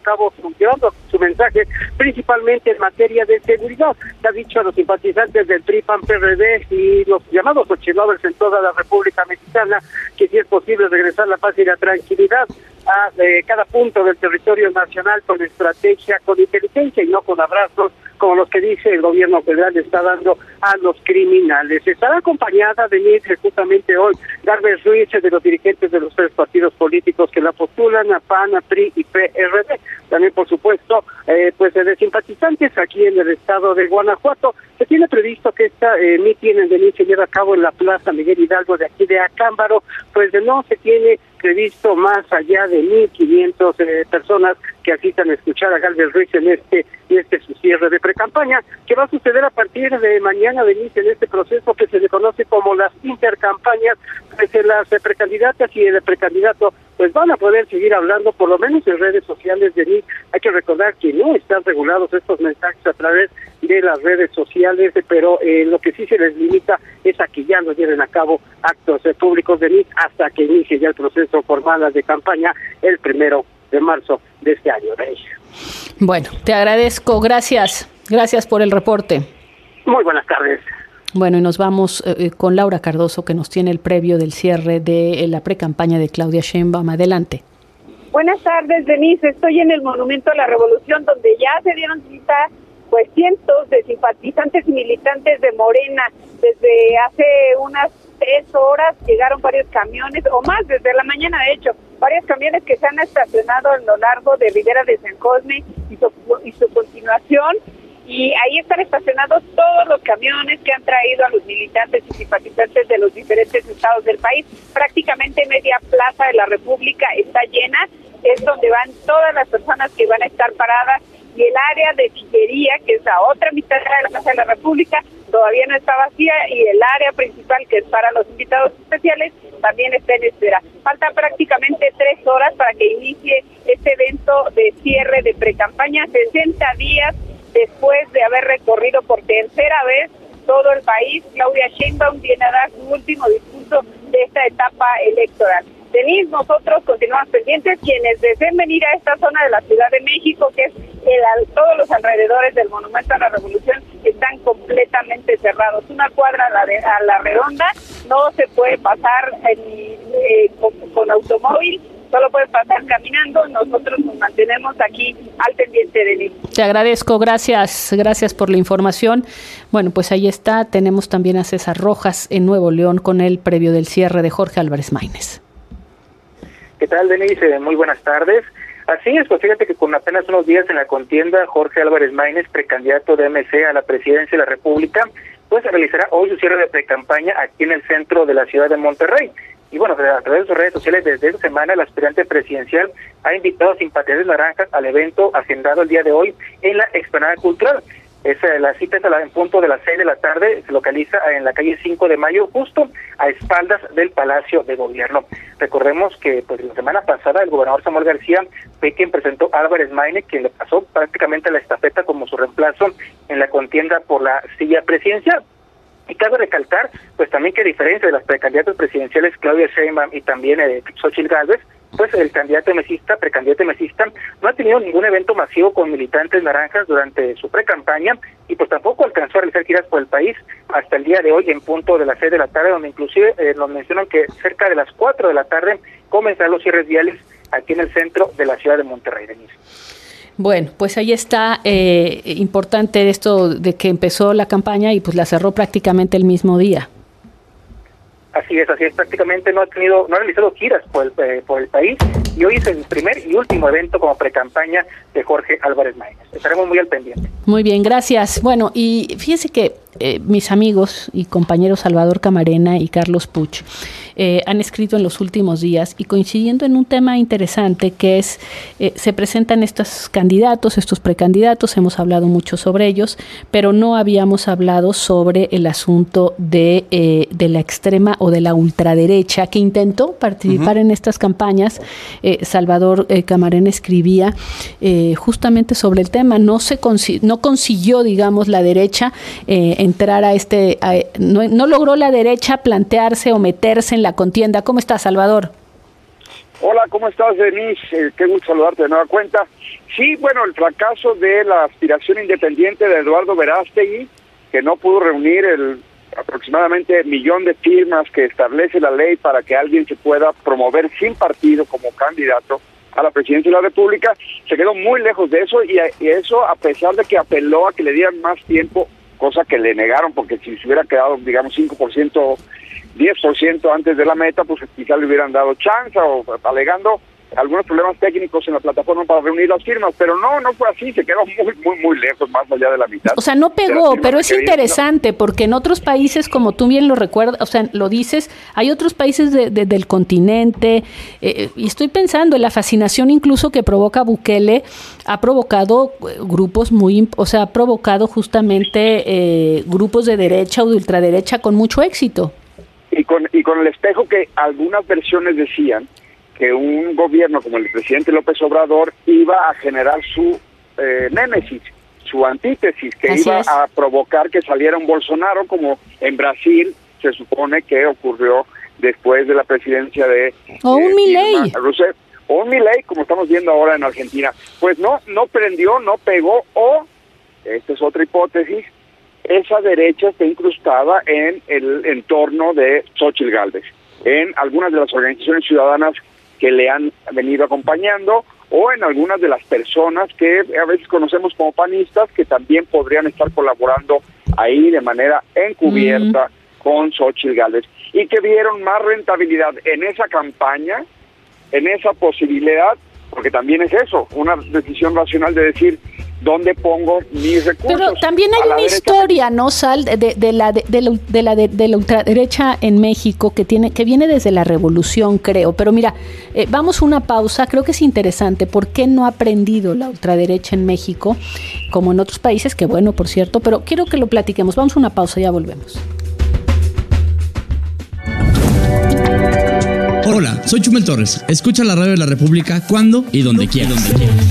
su mensaje, principalmente en materia de seguridad. Se ha dicho a los simpatizantes del PRI, PAN, PRD y los llamados Xochilovers en toda la República Mexicana que si es posible regresar la paz y la tranquilidad a cada punto del territorio nacional con estrategia, con inteligencia y no con abrazos como los que dice el gobierno federal está dando a los criminales. Estará acompañada de justamente hoy Gálvez Ruiz, de los dirigentes de los tres partidos políticos que la postulan, a PAN, a PRI y PRD. También, por supuesto, pues de simpatizantes aquí en el estado de Guanajuato. Se tiene previsto que esta mitin se lleve a cabo en la Plaza Miguel Hidalgo de aquí de Acámbaro, pues no se tiene previsto más allá de 1,500 personas que asistan a escuchar a Gálvez Ruiz en este su cierre de precampaña, que va a suceder a partir de mañana, Denise, en este proceso que se le conoce como las intercampañas, pues las precandidatas y el precandidato pues van a poder seguir hablando, por lo menos en redes sociales, Denise. Hay que recordar que no están regulados estos mensajes a través de las redes sociales, pero lo que sí se les limita es a que ya no lleven a cabo actos públicos, Denise, hasta que inicie ya el proceso formal de campaña el 1 de marzo de este año, Denise. Bueno, te agradezco, gracias por el reporte. Muy buenas tardes. Bueno, y nos vamos con Laura Cardoso, que nos tiene el previo del cierre de la precampaña de Claudia Sheinbaum. Adelante. Buenas tardes, Denise. Estoy en el Monumento a la Revolución, donde ya se dieron cita pues cientos de simpatizantes y militantes de Morena. Desde hace unas 3 horas llegaron varios camiones, o más, desde la mañana de hecho, varios camiones que se han estacionado a lo largo de Ribera de San Cosme y su continuación. Y ahí están estacionados todos los camiones que han traído a los militantes y simpatizantes de los diferentes estados del país. Prácticamente media plaza de la República está llena, es donde van todas las personas que van a estar paradas, y el área de Sillería, que es la otra mitad de la Plaza de la República, todavía no está vacía, y el área principal, que es para los invitados especiales, también está en espera. Falta prácticamente 3 horas para que inicie este evento de cierre de precampaña, 60 días después de haber recorrido por tercera vez todo el país. Claudia Sheinbaum viene a dar su último discurso de esta etapa electoral. Denise, nosotros continuamos pendientes. Quienes deseen venir a esta zona de la Ciudad de México, que es todos los alrededores del Monumento a la Revolución, están completamente cerrados. Una cuadra a la redonda no se puede pasar con automóvil, solo puedes pasar caminando. Nosotros nos mantenemos aquí al pendiente de él. Te agradezco, gracias por la información. Bueno, pues ahí está. Tenemos también a César Rojas en Nuevo León con el previo del cierre de Jorge Álvarez Maínez. ¿Qué tal, Denise? Muy buenas tardes. Así es, pues fíjate que con apenas unos días en la contienda, Jorge Álvarez Maínez, precandidato de MC a la presidencia de la República, pues realizará hoy su cierre de precampaña aquí en el centro de la ciudad de Monterrey. Y bueno, a través de sus redes sociales, desde esta semana, el aspirante presidencial ha invitado a simpatizantes naranjas al evento agendado el día de hoy en la Explanada Cultural. La cita es en punto de las 6 de la tarde, se localiza en la calle 5 de Mayo, justo a espaldas del Palacio de Gobierno. Recordemos que pues la semana pasada el gobernador Samuel García fue quien presentó a Álvarez Maínez, quien le pasó prácticamente la estafeta como su reemplazo en la contienda por la silla presidencial. Y cabe recalcar, pues también que a diferencia de las precandidatas presidenciales Claudia Sheinbaum y también Xóchitl Gálvez, pues el precandidato mesista, no ha tenido ningún evento masivo con militantes naranjas durante su precampaña, y pues tampoco alcanzó a realizar giras por el país hasta el día de hoy en punto de las 6 de la tarde, donde inclusive nos mencionan que cerca de las 4 de la tarde comenzarán los cierres viales aquí en el centro de la ciudad de Monterrey, Denise. Bueno, pues ahí está, importante esto de que empezó la campaña y pues la cerró prácticamente el mismo día. Así es, prácticamente no ha realizado giras por el país, y hoy es el primer y último evento como precampaña de Jorge Álvarez Maínez. Estaremos muy al pendiente. Muy bien, gracias. Bueno, y fíjese que mis amigos y compañeros Salvador Camarena y Carlos Puch han escrito en los últimos días y coincidiendo en un tema interesante que es, se presentan estos candidatos, estos precandidatos, hemos hablado mucho sobre ellos, pero no habíamos hablado sobre el asunto de la extrema o de la ultraderecha que intentó participar en estas campañas. Salvador Camarena escribía justamente sobre el tema, no consiguió, digamos, la derecha entrar a no logró la derecha plantearse o meterse en la contienda. ¿Cómo estás, Salvador? Hola, ¿cómo estás, Denise? Qué gusto saludarte de nueva cuenta. Sí, bueno, el fracaso de la aspiración independiente de Eduardo Verástegui, que no pudo reunir el aproximadamente 1 millón de firmas que establece la ley para que alguien se pueda promover sin partido como candidato a la presidencia de la República, se quedó muy lejos de eso, y eso a pesar de que apeló a que le dieran más tiempo, cosa que le negaron, porque si se hubiera quedado, digamos, 5%, 10% antes de la meta, pues quizás le hubieran dado chance, o alegando algunos problemas técnicos en la plataforma para reunir las firmas, pero no fue así, se quedó muy lejos, más allá de la mitad. O sea, no pegó, pero es interesante, porque en otros países, como tú bien lo recuerdas, o sea, lo dices, hay otros países del continente, y estoy pensando en la fascinación incluso que provoca Bukele, ha provocado grupos ha provocado justamente grupos de derecha o de ultraderecha con mucho éxito. Y con el espejo que algunas versiones decían que un gobierno como el presidente López Obrador iba a generar su némesis, su antítesis, que iba a provocar que saliera un Bolsonaro, como en Brasil se supone que ocurrió después de la presidencia de un Milei. O un Milei, como estamos viendo ahora en Argentina. Pues no prendió, no pegó, o, esta es otra hipótesis, esa derecha está incrustada en el entorno de Xóchitl Gálvez, en algunas de las organizaciones ciudadanas que le han venido acompañando, o en algunas de las personas que a veces conocemos como panistas, que también podrían estar colaborando ahí de manera encubierta con Xóchitl Gálvez, y que vieron más rentabilidad en esa campaña, en esa posibilidad, porque también es eso, una decisión racional de decir, ¿dónde pongo mis recursos? Pero también hay una historia, ¿no, Sal, de la ultraderecha en México que viene desde la revolución, creo. Pero mira, vamos a una pausa. Creo que es interesante. ¿Por qué no ha aprendido la ultraderecha en México como en otros países? Que bueno, por cierto, pero quiero que lo platiquemos. Vamos a una pausa, ya volvemos. Hola, soy Chumel Torres. Escucha la radio de la República cuando y donde quieras.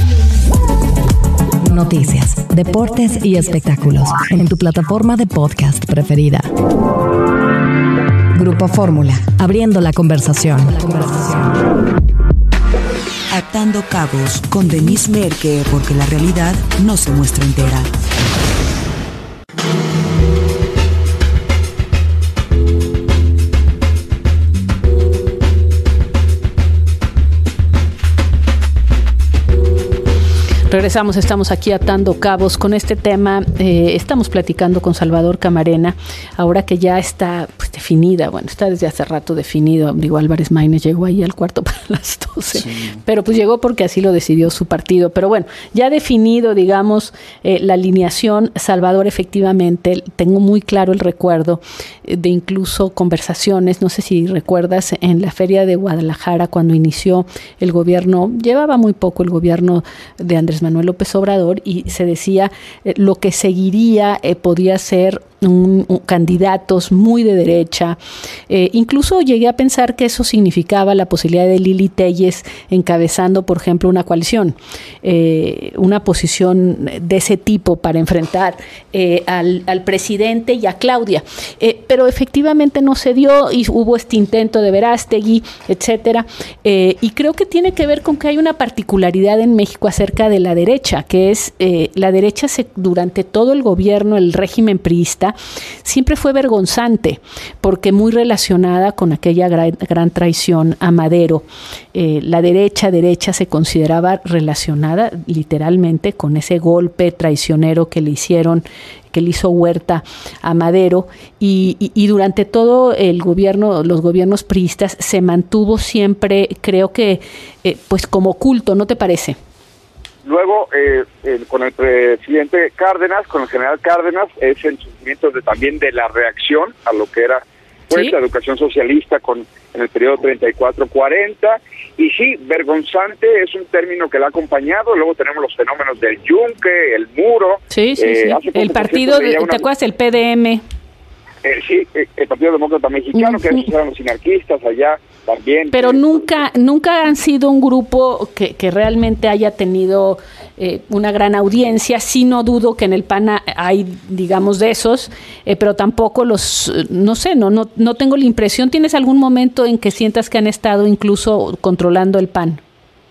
Noticias, deportes y espectáculos en tu plataforma de podcast preferida. Grupo Fórmula, abriendo la conversación. Atando cabos con Denise Merker, porque la realidad no se muestra entera. Regresamos, estamos aquí atando cabos con este tema. Estamos platicando con Salvador Camarena, ahora que ya está definida, bueno, está desde hace rato definido. Digo, Álvarez Maínez llegó ahí al cuarto para las 12, pero pues llegó porque así lo decidió su partido. Pero bueno, ya definido, digamos, la alineación. Salvador, efectivamente, tengo muy claro el recuerdo de incluso conversaciones, no sé si recuerdas, en la Feria de Guadalajara, cuando inició el gobierno, llevaba muy poco el gobierno de Andrés Manuel López Obrador, y se decía lo que seguiría podía ser candidatos muy de derecha. Incluso llegué a pensar que eso significaba la posibilidad de Lili Téllez encabezando, por ejemplo, una coalición, una posición de ese tipo para enfrentar al presidente y a Claudia. Pero efectivamente no se dio y hubo este intento de Verástegui, etcétera. Y creo que tiene que ver con que hay una particularidad en México acerca de la derecha, que es la derecha durante todo el gobierno, el régimen priista, Izquierda, siempre fue vergonzante, porque muy relacionada con aquella gran traición a Madero. La derecha se consideraba relacionada literalmente con ese golpe traicionero que le hizo Huerta a Madero, y durante todo los gobiernos priistas se mantuvo siempre, creo que, pues como oculto, ¿no te parece? Luego, con el presidente Cárdenas, con el general Cárdenas, es el surgimiento también de la reacción a lo que era la educación socialista en el periodo 34-40, y sí, vergonzante es un término que la ha acompañado. Luego tenemos los fenómenos del Yunque, el muro. Sí. El partido, ¿te acuerdas? El PDM. Sí, el Partido Demócrata Mexicano, que eran los anarquistas allá también. Pero nunca han sido un grupo que realmente haya tenido una gran audiencia. Sí, no dudo que en el PAN hay, digamos, de esos, pero tampoco no tengo la impresión. ¿Tienes algún momento en que sientas que han estado incluso controlando el PAN?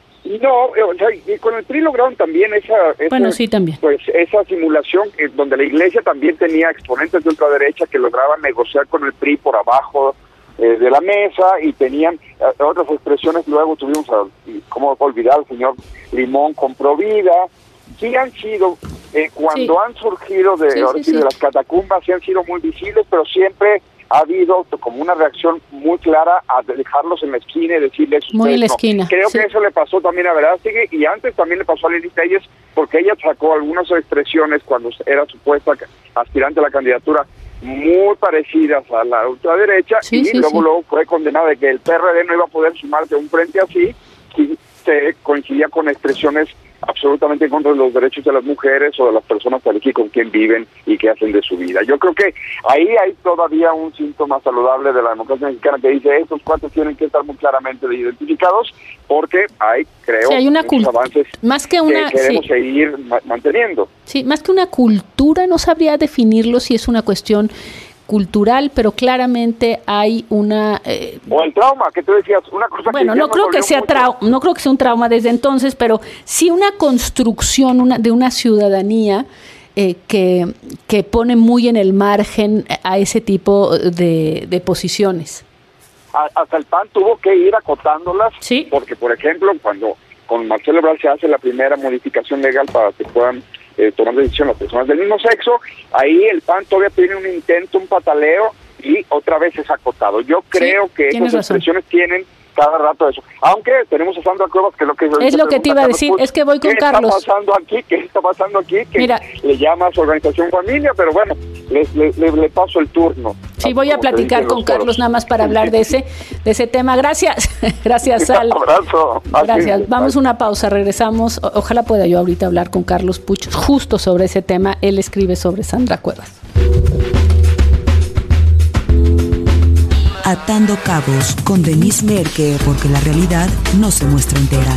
No, o sea, y con el PRI lograron también también. Pues esa simulación donde la Iglesia también tenía exponentes de ultraderecha que lograban negociar con el PRI por abajo de la mesa, y tenían otras expresiones. Luego tuvimos, ¿cómo olvidar al señor Limón con Provida? Sí han sido, cuando han surgido de las catacumbas, sí han sido muy visibles, pero siempre ha habido como una reacción muy clara a dejarlos en la esquina y decirles... Muy en la esquina. Creo que eso le pasó también a Verástegui, y antes también le pasó a Lili Telles, porque ella sacó algunas expresiones cuando era supuesta aspirante a la candidatura muy parecidas a la ultraderecha, luego fue condenada de que el PRD no iba a poder sumarse a un frente así, y se coincidía con expresiones absolutamente en contra de los derechos de las mujeres o de las personas para elegir con quién viven y qué hacen de su vida. Yo creo que ahí hay todavía un síntoma saludable de la democracia mexicana que dice estos cuatro tienen que estar muy claramente identificados, porque hay muchos avances más que queremos seguir manteniendo. Sí, más que una cultura, no sabría definirlo si es una cuestión cultural, pero claramente hay una... o el trauma, que tú decías, una cosa bueno, no creo que sea no creo que sea un trauma desde entonces, pero sí una construcción de una ciudadanía que pone muy en el margen a ese tipo de posiciones. Hasta el PAN tuvo que ir acotándolas, porque, por ejemplo, cuando con Marcelo Ebrard se hace la primera modificación legal para que puedan tomar decisión las personas del mismo sexo, ahí el PAN todavía tiene un intento, un pataleo, y otra vez es acotado. Yo creo que esas expresiones tienen cada rato eso. Aunque tenemos a Sandra Cuevas, que es lo que te iba a decir, es que voy con Carlos. ¿Qué está pasando aquí? Que le llama a su organización Familia, pero bueno, le paso el turno. Sí, voy a platicar con Carlos nada más para hablar de ese tema. Gracias, Sal. Un abrazo. Gracias. Vamos a una pausa, regresamos. Ojalá pueda yo ahorita hablar con Carlos Puch justo sobre ese tema. Él escribe sobre Sandra Cuevas. Atando cabos con Denise Merker, porque la realidad no se muestra entera.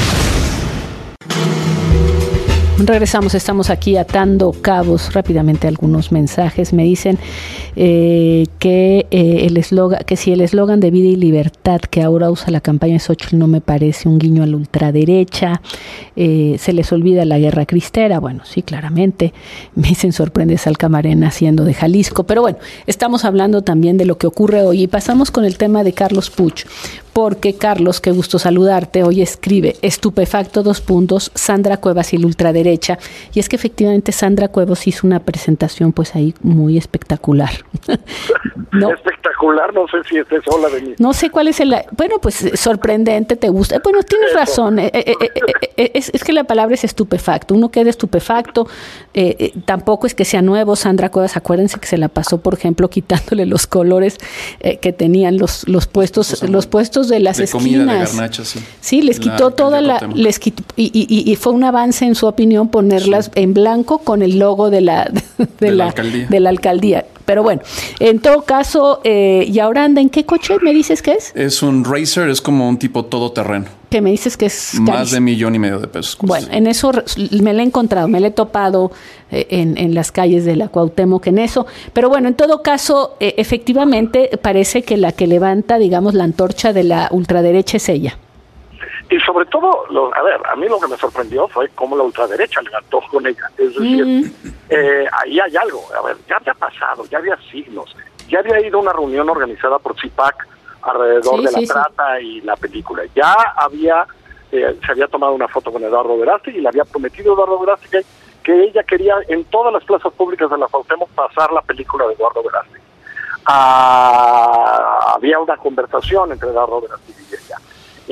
Regresamos, estamos aquí atando cabos. Rápidamente algunos mensajes me dicen que si el eslogan de vida y libertad que ahora usa la campaña de Xochitl no me parece un guiño a la ultraderecha, se les olvida la guerra cristera. Bueno, sí, claramente. Me dicen sorprende Sal Camarena siendo de Jalisco, pero bueno, estamos hablando también de lo que ocurre hoy y pasamos con el tema de Carlos Puch, porque Carlos, qué gusto saludarte, hoy escribe estupefacto : Sandra Cuevas y la ultraderecha, y es que efectivamente Sandra Cuevas hizo una presentación pues ahí muy espectacular. ¿No? Espectacular, no sé si estés sola de mí. No sé cuál es bueno, pues sorprendente, te gusta. Bueno, tienes razón, es que la palabra es estupefacto, uno queda estupefacto, tampoco es que sea nuevo. Sandra Cuevas, acuérdense que se la pasó, por ejemplo, quitándole los colores que tenían los puestos de las de esquinas. Comida, de garnacha, sí. Sí, les quitó les quitó, y fue un avance en su opinión ponerlas en blanco con el logo de la alcaldía. Pero bueno, en todo caso, ¿y ahora anda en qué coche me dices que es? Es un Racer, es como un tipo todoterreno. Que me dices que es más de $1.5 million de pesos. Bueno, en eso me la he encontrado, me la he topado en las calles de la Cuauhtémoc en eso. Pero bueno, en todo caso, efectivamente parece que la que levanta, digamos, la antorcha de la ultraderecha es ella. Y sobre todo, a mí lo que me sorprendió fue cómo la ultraderecha levantó con ella. Es decir, ahí hay algo. A ver, ya había pasado, ya había signos, ya había ido a una reunión organizada por CIPAC alrededor de la trata y la película. Ya había, se había tomado una foto con Eduardo Verástegui y le había prometido a Eduardo Verástegui que ella quería en todas las plazas públicas de la Cuauhtémoc pasar la película de Eduardo Verástegui. Había una conversación entre Eduardo Verástegui y ella.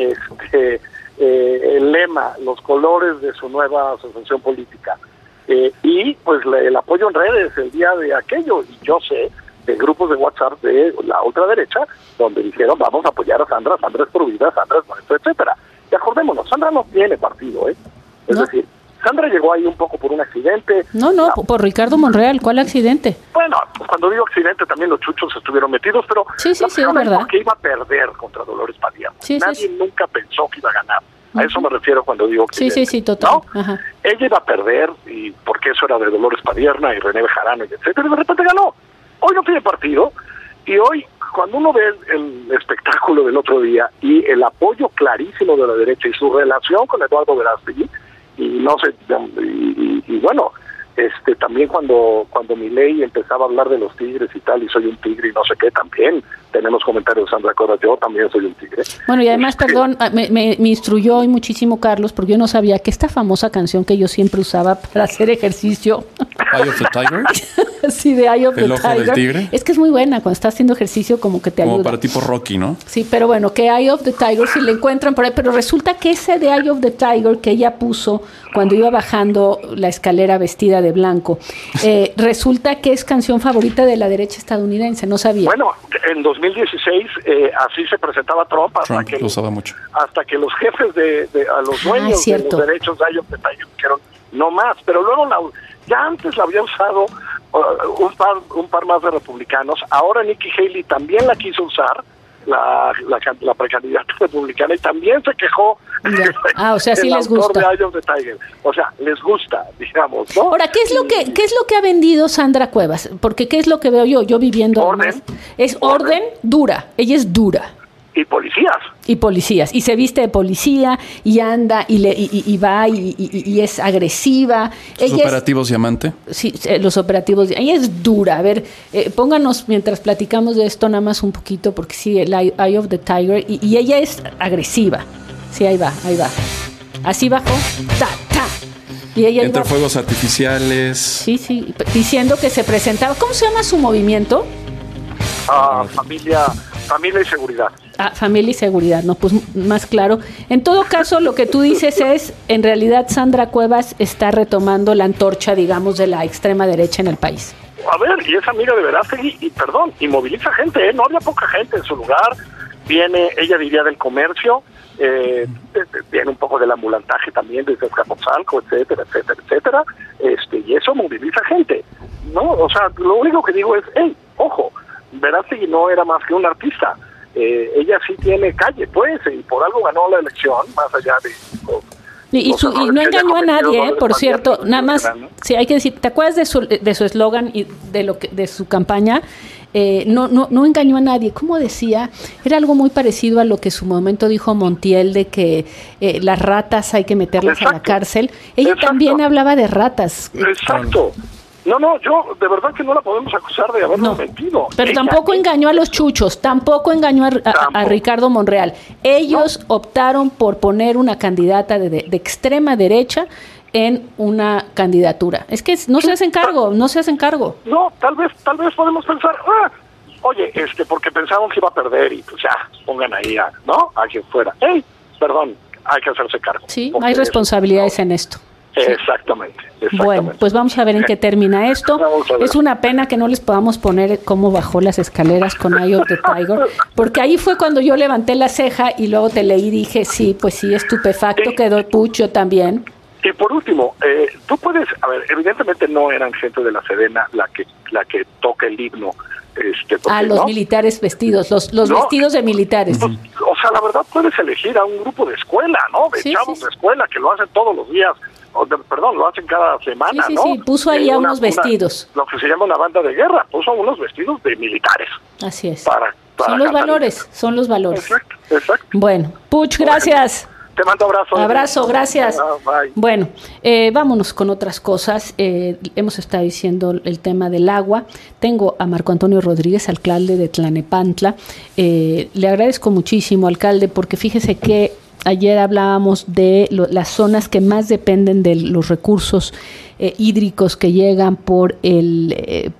El lema, los colores de su nueva asociación política, y pues el apoyo en redes el día de aquello. Y yo sé de grupos de WhatsApp de la ultraderecha donde dijeron vamos a apoyar a Sandra, Sandra es pro vida, Sandra es nuestra, etcétera. Y acordémonos, Sandra no tiene partido, es decir, Sandra llegó ahí un poco por un accidente. No, por Ricardo Monreal. ¿Cuál accidente? Bueno, pues cuando digo accidente también los chuchos estuvieron metidos, pero sí, es verdad. Que iba a perder contra Dolores Padilla. Nadie nunca pensó que iba a ganar. A eso me refiero cuando digo accidente. Sí, total. ¿No? Ajá. Ella iba a perder, y porque eso era de Dolores Padierna y René Bejarano, y etcétera, y de repente ganó. Hoy no tiene partido, y hoy, cuando uno ve el espectáculo del otro día y el apoyo clarísimo de la derecha y su relación con Eduardo Verástegui, y no sé, y bueno, también cuando Milei empezaba a hablar de los tigres y tal, y soy un tigre y no sé qué, también tenemos comentarios de Sandra Cuevas, yo también soy un tigre. Bueno, y además, perdón, me instruyó hoy muchísimo Carlos, porque yo no sabía que esta famosa canción que yo siempre usaba para hacer ejercicio. ¿Eye of the Tiger? Sí, de Eye of the Tiger. ¿El ojo del tigre? Es que es muy buena, cuando estás haciendo ejercicio como que te ayuda. Como para tipo Rocky, ¿no? Sí, pero bueno, que Eye of the Tiger, si le encuentran por ahí, pero resulta que ese de Eye of the Tiger que ella puso cuando iba bajando la escalera vestida de blanco, resulta que es canción favorita de la derecha estadounidense, no sabía. Bueno, en 2016 así se presentaba Trump hasta que los jefes a los dueños de los derechos de Eye of the Tiger dijeron no más, pero luego ya antes la había usado un par más de republicanos. Ahora Nikki Haley también la quiso usar, la precandidata republicana, y también se quejó. O sea, sí les gusta. De Eye of the Tiger. O sea, les gusta, digamos, ¿no? Ahora, ¿qué es lo que ha vendido Sandra Cuevas? Porque ¿qué es lo que veo yo viviendo? Orden. Es orden dura. Ella es dura. Y policías. Y se viste de policía y anda y va y es agresiva. ¿Los operativos Diamante? Sí, los operativos. Ella es dura. A ver, pónganos mientras platicamos de esto nada más un poquito, porque sí, el Eye of the Tiger. Y ella es agresiva. Sí, ahí va. Así bajó. Y ella entre fuegos artificiales. Sí, diciendo que se presentaba. ¿Cómo se llama su movimiento? Familia y seguridad. Familia y seguridad, no, pues más claro. En todo caso, lo que tú dices es, en realidad, Sandra Cuevas está retomando la antorcha, digamos, de la extrema derecha en el país. A ver, y es amiga de Verástegui, y moviliza gente, no había poca gente en su lugar. Viene, ella diría, del comercio, viene un poco del ambulantaje también, desde Azcapotzalco, etcétera, y eso moviliza gente, ¿no? O sea, lo único que digo es, ojo, Verástegui no era más que un artista. Ella sí tiene calle, pues, y por algo ganó la elección, más allá de... Y no engañó a nadie, por cierto, nada más, sí, hay que decir, ¿te acuerdas de su eslogan y de su campaña? No engañó a nadie. ¿Cómo decía? Era algo muy parecido a lo que en su momento dijo Montiel, de que las ratas hay que meterlas a la cárcel. Ella también hablaba de ratas. Exacto. No, yo de verdad que no la podemos acusar de habernos mentido. Pero tampoco engañó a los chuchos, tampoco engañó a Ricardo Monreal. Ellos optaron por poner una candidata de extrema derecha en una candidatura. Es que no se hacen cargo. No, tal vez podemos pensar, oye, porque pensaban que iba a perder y pues ya, pongan ahí a quien fuera. Perdón, hay que hacerse cargo. Sí, hay responsabilidades en esto. Exactamente. Bueno, pues vamos a ver en qué termina esto. Es una pena que no les podamos poner cómo bajó las escaleras con Eye of the Tiger, porque ahí fue cuando yo levanté la ceja y luego te leí y dije, sí, pues sí, estupefacto quedó Pucho también. Y por último, tú puedes, evidentemente no eran gente de la Sedena la que toca el himno. Los militares vestidos, los vestidos de militares. Pues, o sea, la verdad puedes elegir a un grupo de escuela, ¿no? De chavos de escuela que lo hacen todos los días. Lo hacen cada semana, ¿no? Sí, puso ahí a unos vestidos. Lo que se llama una banda de guerra, puso unos vestidos de militares. Así es. Son los valores. Exacto. Bueno, Puch, gracias. Te mando abrazo. Abrazo, gracias. Bye. Bueno, vámonos con otras cosas. Hemos estado diciendo el tema del agua. Tengo a Marco Antonio Rodríguez, alcalde de Tlanepantla. Le agradezco muchísimo, alcalde, porque fíjese que ayer hablábamos de las zonas que más dependen de los recursos hídricos que llegan por del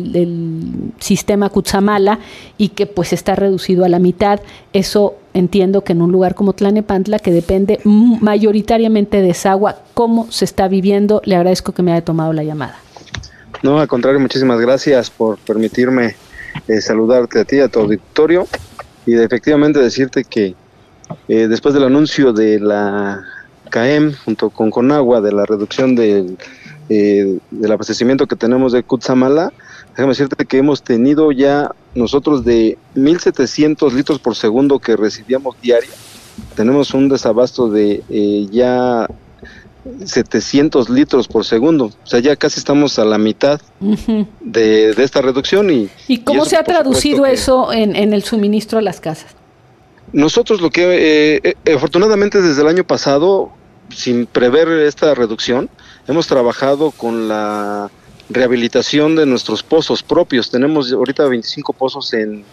sistema Cutzamala y que pues está reducido a la mitad. Eso entiendo que en un lugar como Tlanepantla, que depende mayoritariamente de esa agua, ¿cómo se está viviendo? Le agradezco que me haya tomado la llamada. No, al contrario, muchísimas gracias por permitirme saludarte a ti, a tu auditorio, y efectivamente decirte que después del anuncio de la CAEM junto con Conagua de la reducción del abastecimiento que tenemos de Cutzamala, déjame decirte que hemos tenido ya nosotros de 1.700 litros por segundo que recibíamos diario, tenemos un desabasto de ya 700 litros por segundo, o sea, ya casi estamos a la mitad de esta reducción. ¿Y cómo se ha traducido eso en el suministro a las casas? Nosotros lo que afortunadamente desde el año pasado, sin prever esta reducción, hemos trabajado con la rehabilitación de nuestros pozos propios. Tenemos ahorita 25 pozos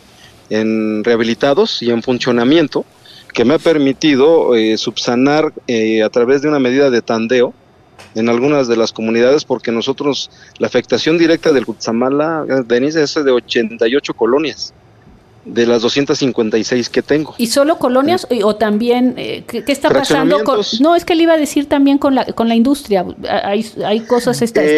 en rehabilitados y en funcionamiento, que me ha permitido subsanar a través de una medida de tandeo en algunas de las comunidades, porque nosotros, la afectación directa del Cutzamala, Denise, es de 88 colonias. De las 256 que tengo. ¿Y solo colonias o también qué está pasando con? No, es que le iba a decir también con la industria. Hay cosas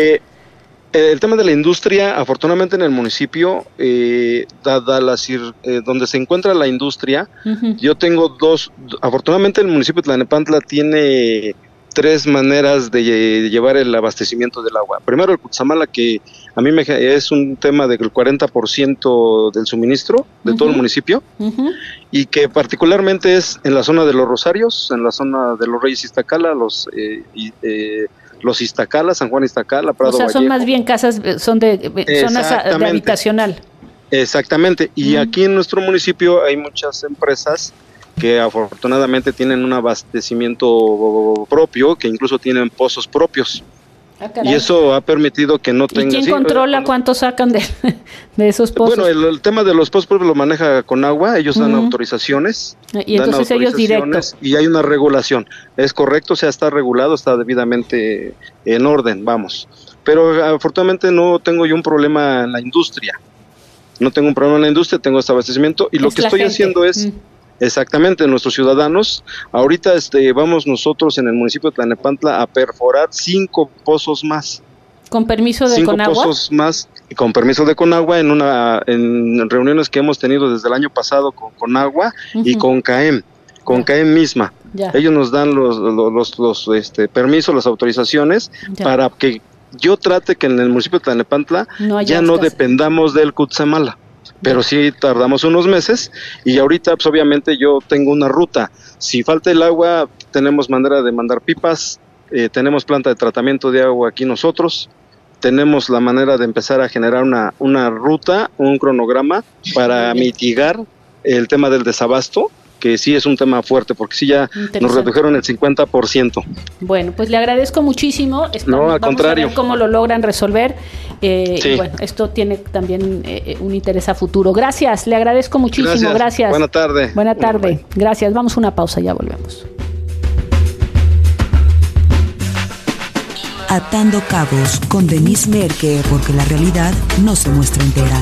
el tema de la industria, afortunadamente en el municipio, dada donde se encuentra la industria, yo tengo afortunadamente el municipio de Tlanepantla tiene 3 maneras de llevar el abastecimiento del agua. Primero, el Cutzamala, que a mí es un tema del 40% del suministro de todo el municipio, y que particularmente es en la zona de los Rosarios, en la zona de los Reyes Iztacala, los Iztacala, San Juan Iztacala, Prado Vallejo. O sea, son más bien casas, son de zonas de habitacional. Exactamente, y aquí en nuestro municipio hay muchas empresas que afortunadamente tienen un abastecimiento propio, que incluso tienen pozos propios. Y eso ha permitido que no tengan... ¿Y quién controla cuánto sacan de esos pozos? Bueno, el tema de los pozos propios lo maneja Conagua, ellos dan autorizaciones. Y entonces ellos directos. Y hay una regulación. Es correcto, o sea, está regulado, está debidamente en orden, vamos. Pero afortunadamente no tengo yo un problema en la industria. No tengo un problema en la industria, tengo este abastecimiento. Y lo que estoy haciendo es... Exactamente, nuestros ciudadanos, ahorita vamos nosotros en el municipio de Tlanepantla a perforar 5 pozos más. ¿Con permiso de Conagua? 5 pozos más, con permiso de Conagua, en reuniones que hemos tenido desde el año pasado con Conagua y con CAEM misma. Ya. Ellos nos dan los permisos, las autorizaciones, para que yo trate que en el municipio de Tlanepantla ya no dependamos del Cutzamala. Pero sí tardamos unos meses, y ahorita pues obviamente yo tengo una ruta. Si falta el agua, tenemos manera de mandar pipas, tenemos planta de tratamiento de agua aquí nosotros, tenemos la manera de empezar a generar una ruta, un cronograma para mitigar el tema del desabasto, que sí es un tema fuerte, porque sí ya nos redujeron el 50%. Bueno, pues le agradezco muchísimo. No, al contrario. A ver cómo lo logran resolver. Sí. Y bueno, esto tiene también un interés a futuro. Gracias, le agradezco muchísimo. Gracias. Buena tarde. Buena tarde. Gracias. Vamos a una pausa, ya volvemos. Atando Cabos con Denise Merker, porque la realidad no se muestra entera.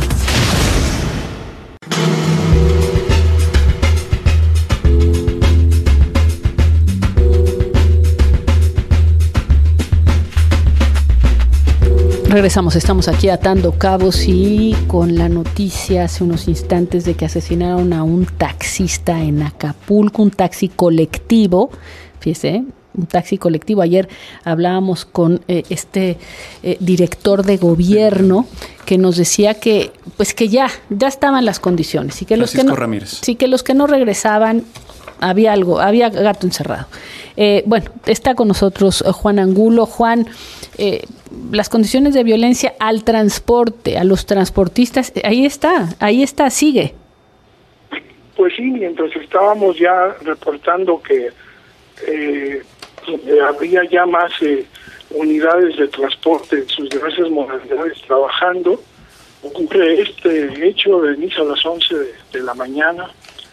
Regresamos, estamos aquí atando cabos y con la noticia hace unos instantes de que asesinaron a un taxista en Acapulco, un taxi colectivo, fíjese, un taxi colectivo. Ayer hablábamos con director de gobierno que nos decía que pues que ya estaban las condiciones y que que los que no regresaban había gato encerrado. Bueno, está con nosotros Juan Angulo. Juan, las condiciones de violencia al transporte, a los transportistas, ahí está, sigue. Pues sí, mientras estábamos ya reportando que había ya más unidades de transporte en sus diversas modalidades trabajando. Ocurre este hecho de inicio a las 11 de la mañana.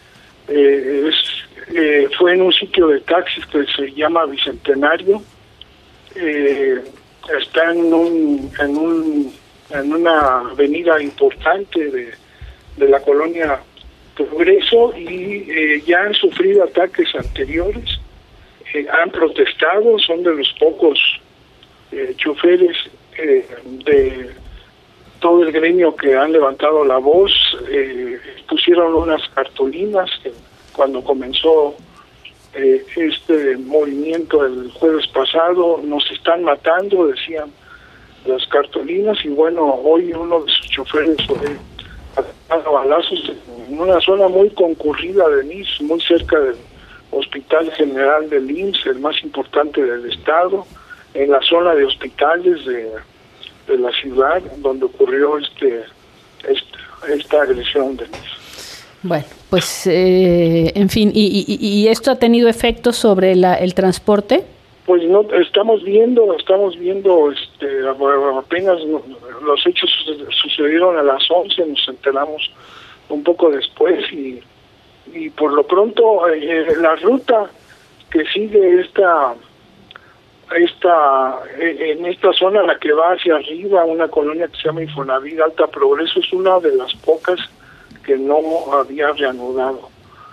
Fue en un sitio de taxis que se llama Bicentenario. Está en una avenida importante de la colonia Progreso y ya han sufrido ataques anteriores. Han protestado, son de los pocos choferes de todo el gremio que han levantado la voz. Pusieron unas cartulinas cuando comenzó este movimiento el jueves pasado. Nos están matando, decían las cartulinas, y bueno, hoy uno de sus choferes fue atacado a balazos en una zona muy concurrida de Nice, muy cerca del Hospital General del IMSS, el más importante del estado, en la zona de hospitales de la ciudad donde ocurrió esta agresión de Nice. Bueno, pues en fin, ¿y esto ha tenido efectos sobre el transporte? Pues no, estamos viendo apenas los hechos sucedieron a las 11, nos enteramos un poco después y por lo pronto la ruta que sigue en esta zona, la que va hacia arriba, una colonia que se llama Infonavit Alta Progreso, es una de las pocas que no había reanudado.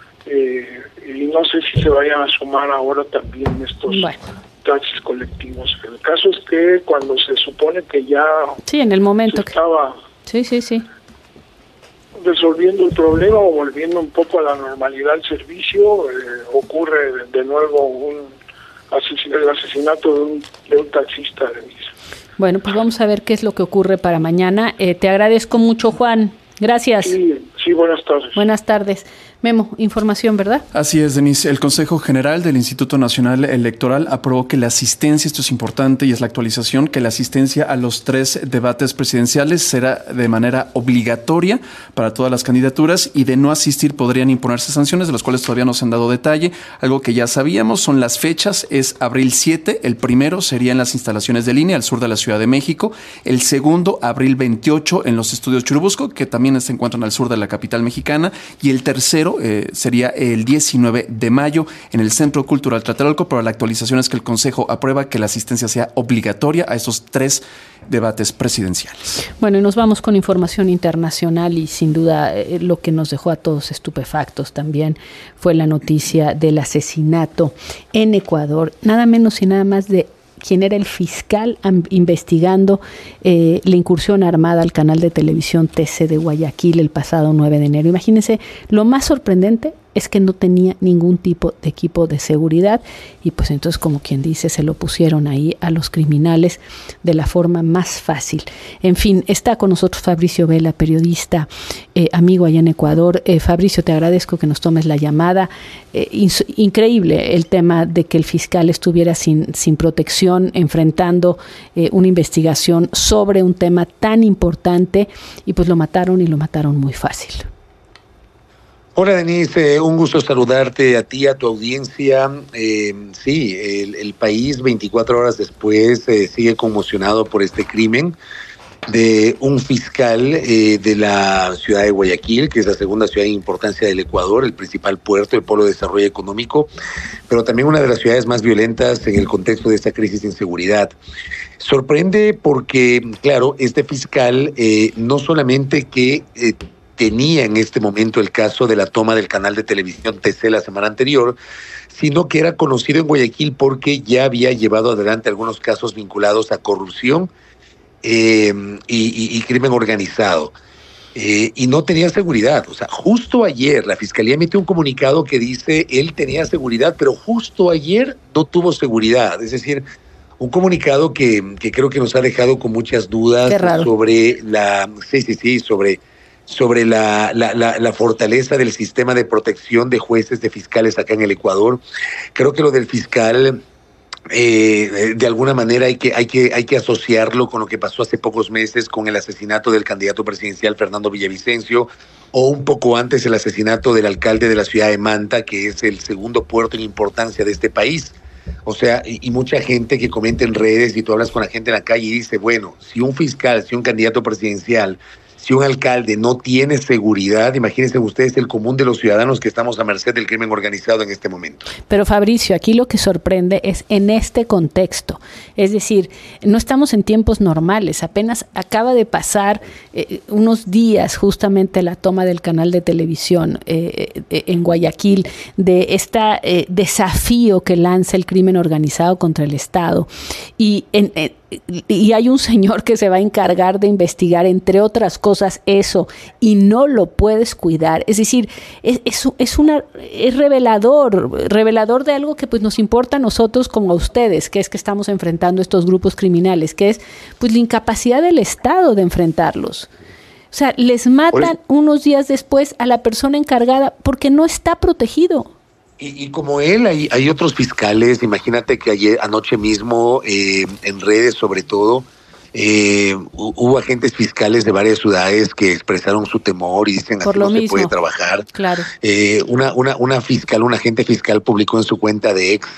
Y no sé si se vayan a sumar ahora también estos taxis colectivos. El caso es que cuando se supone que ya en el momento se estaba sí resolviendo el problema o volviendo un poco a la normalidad del servicio, ocurre de nuevo el asesinato de un taxista de Niza. Bueno, pues vamos a ver qué es lo que ocurre para mañana. Te agradezco mucho, Juan. Gracias. Sí, buenas tardes. Buenas tardes. Memo, información, ¿verdad? Así es, Denise. El Consejo General del Instituto Nacional Electoral aprobó que la asistencia, esto es importante y es la actualización, que la asistencia a los 3 debates presidenciales será de manera obligatoria para todas las candidaturas, y de no asistir podrían imponerse sanciones, de las cuales todavía no se han dado detalle. Algo que ya sabíamos son las fechas: es abril 7, el primero sería en las instalaciones de línea al sur de la Ciudad de México, el segundo abril 28 en los estudios Churubusco, que también se encuentran al sur de la capital mexicana, y el tercero sería el 19 de mayo en el Centro Cultural Tlatelolco, pero la actualización es que el Consejo aprueba que la asistencia sea obligatoria a estos 3 debates presidenciales. Bueno, y nos vamos con información internacional, y sin duda lo que nos dejó a todos estupefactos también fue la noticia del asesinato en Ecuador, nada menos y nada más de quien era el fiscal investigando la incursión armada al canal de televisión TC de Guayaquil el pasado 9 de enero. Imagínense, lo más sorprendente es que no tenía ningún tipo de equipo de seguridad, y pues entonces, como quien dice, se lo pusieron ahí a los criminales de la forma más fácil. En fin, está con nosotros Fabricio Vela, periodista, amigo allá en Ecuador. Fabricio, te agradezco que nos tomes la llamada. Increíble el tema de que el fiscal estuviera sin protección, enfrentando una investigación sobre un tema tan importante, y pues lo mataron, y lo mataron muy fácil. Hola Denise, un gusto saludarte a ti, a tu audiencia. Sí, el país 24 horas después sigue conmocionado por este crimen de un fiscal de la ciudad de Guayaquil, que es la segunda ciudad en importancia del Ecuador, el principal puerto, el polo de desarrollo económico, pero también una de las ciudades más violentas en el contexto de esta crisis de inseguridad. Sorprende porque, claro, este fiscal no solamente que tenía en este momento el caso de la toma del canal de televisión TC la semana anterior, sino que era conocido en Guayaquil porque ya había llevado adelante algunos casos vinculados a corrupción y crimen organizado. Y no tenía seguridad. O sea, justo ayer la Fiscalía emitió un comunicado que dice él tenía seguridad, pero justo ayer no tuvo seguridad. Es decir, un comunicado que creo que nos ha dejado con muchas dudas sobre sobre la fortaleza del sistema de protección de jueces, de fiscales acá en el Ecuador. Creo que lo del fiscal de alguna manera hay que asociarlo con lo que pasó hace pocos meses con el asesinato del candidato presidencial Fernando Villavicencio, o un poco antes el asesinato del alcalde de la ciudad de Manta, que es el segundo puerto en importancia de este país. O sea, y mucha gente que comenta en redes, y tú hablas con la gente en la calle y dice, bueno, si un fiscal, si un candidato presidencial, si un alcalde no tiene seguridad, imagínense ustedes el común de los ciudadanos que estamos a merced del crimen organizado en este momento. Pero Fabricio, aquí lo que sorprende es en este contexto. Es decir, no estamos en tiempos normales. Apenas acaba de pasar unos días justamente la toma del canal de televisión en Guayaquil de este desafío que lanza el crimen organizado contra el Estado. Y hay un señor que se va a encargar de investigar, entre otras cosas, eso, y no lo puedes cuidar. Es decir, es revelador de algo que pues nos importa a nosotros como a ustedes, que es que estamos enfrentando estos grupos criminales, que es pues la incapacidad del Estado de enfrentarlos. O sea, les matan unos días después a la persona encargada porque no está protegido. Y como él, hay otros fiscales. Imagínate que anoche mismo, en redes sobre todo, hubo agentes fiscales de varias ciudades que expresaron su temor y dicen así no se puede trabajar. Claro. Un agente fiscal publicó en su cuenta de ex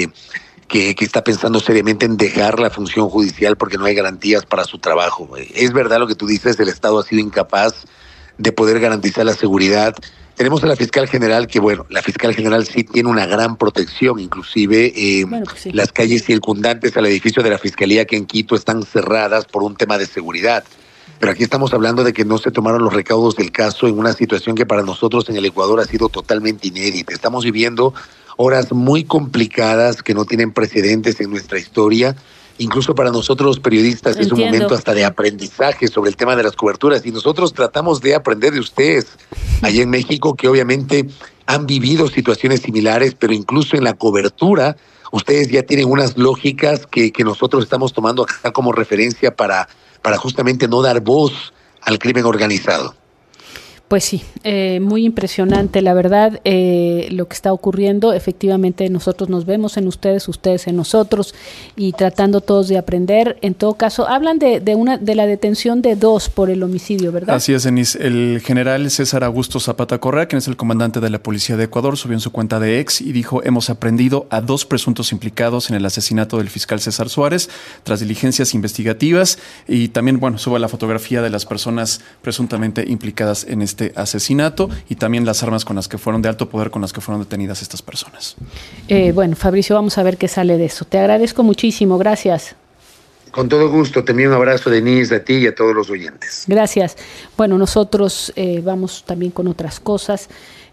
que está pensando seriamente en dejar la función judicial porque no hay garantías para su trabajo. Es verdad lo que tú dices, el Estado ha sido incapaz de poder garantizar la seguridad. Tenemos a la fiscal general que, bueno, la fiscal general sí tiene una gran protección, inclusive sí. Las calles circundantes al edificio de la Fiscalía aquí en Quito están cerradas por un tema de seguridad. Pero aquí estamos hablando de que no se tomaron los recaudos del caso en una situación que para nosotros en el Ecuador ha sido totalmente inédita. Estamos viviendo horas muy complicadas que no tienen precedentes en nuestra historia. Incluso para nosotros los periodistas es un momento hasta de aprendizaje sobre el tema de las coberturas, y nosotros tratamos de aprender de ustedes allá en México, que obviamente han vivido situaciones similares, pero incluso en la cobertura ustedes ya tienen unas lógicas que nosotros estamos tomando acá como referencia para justamente no dar voz al crimen organizado. Pues sí, muy impresionante, la verdad, lo que está ocurriendo. Efectivamente, nosotros nos vemos en ustedes, ustedes en nosotros, y tratando todos de aprender. En todo caso, hablan de la detención de 2 por el homicidio, ¿verdad? Así es, Denise. El general César Augusto Zapata Correa, quien es el comandante de la Policía de Ecuador, subió en su cuenta de ex y dijo: hemos aprendido a 2 presuntos implicados en el asesinato del fiscal César Suárez tras diligencias investigativas, y también, bueno, sube la fotografía de las personas presuntamente implicadas en este asesinato y también las armas con las que fueron de alto poder, con las que fueron detenidas estas personas. Bueno, Fabricio, vamos a ver qué sale de eso. Te agradezco muchísimo, gracias. Con todo gusto, te envío un abrazo, Denise, a ti y a todos los oyentes. Gracias. Bueno, nosotros vamos también con otras cosas.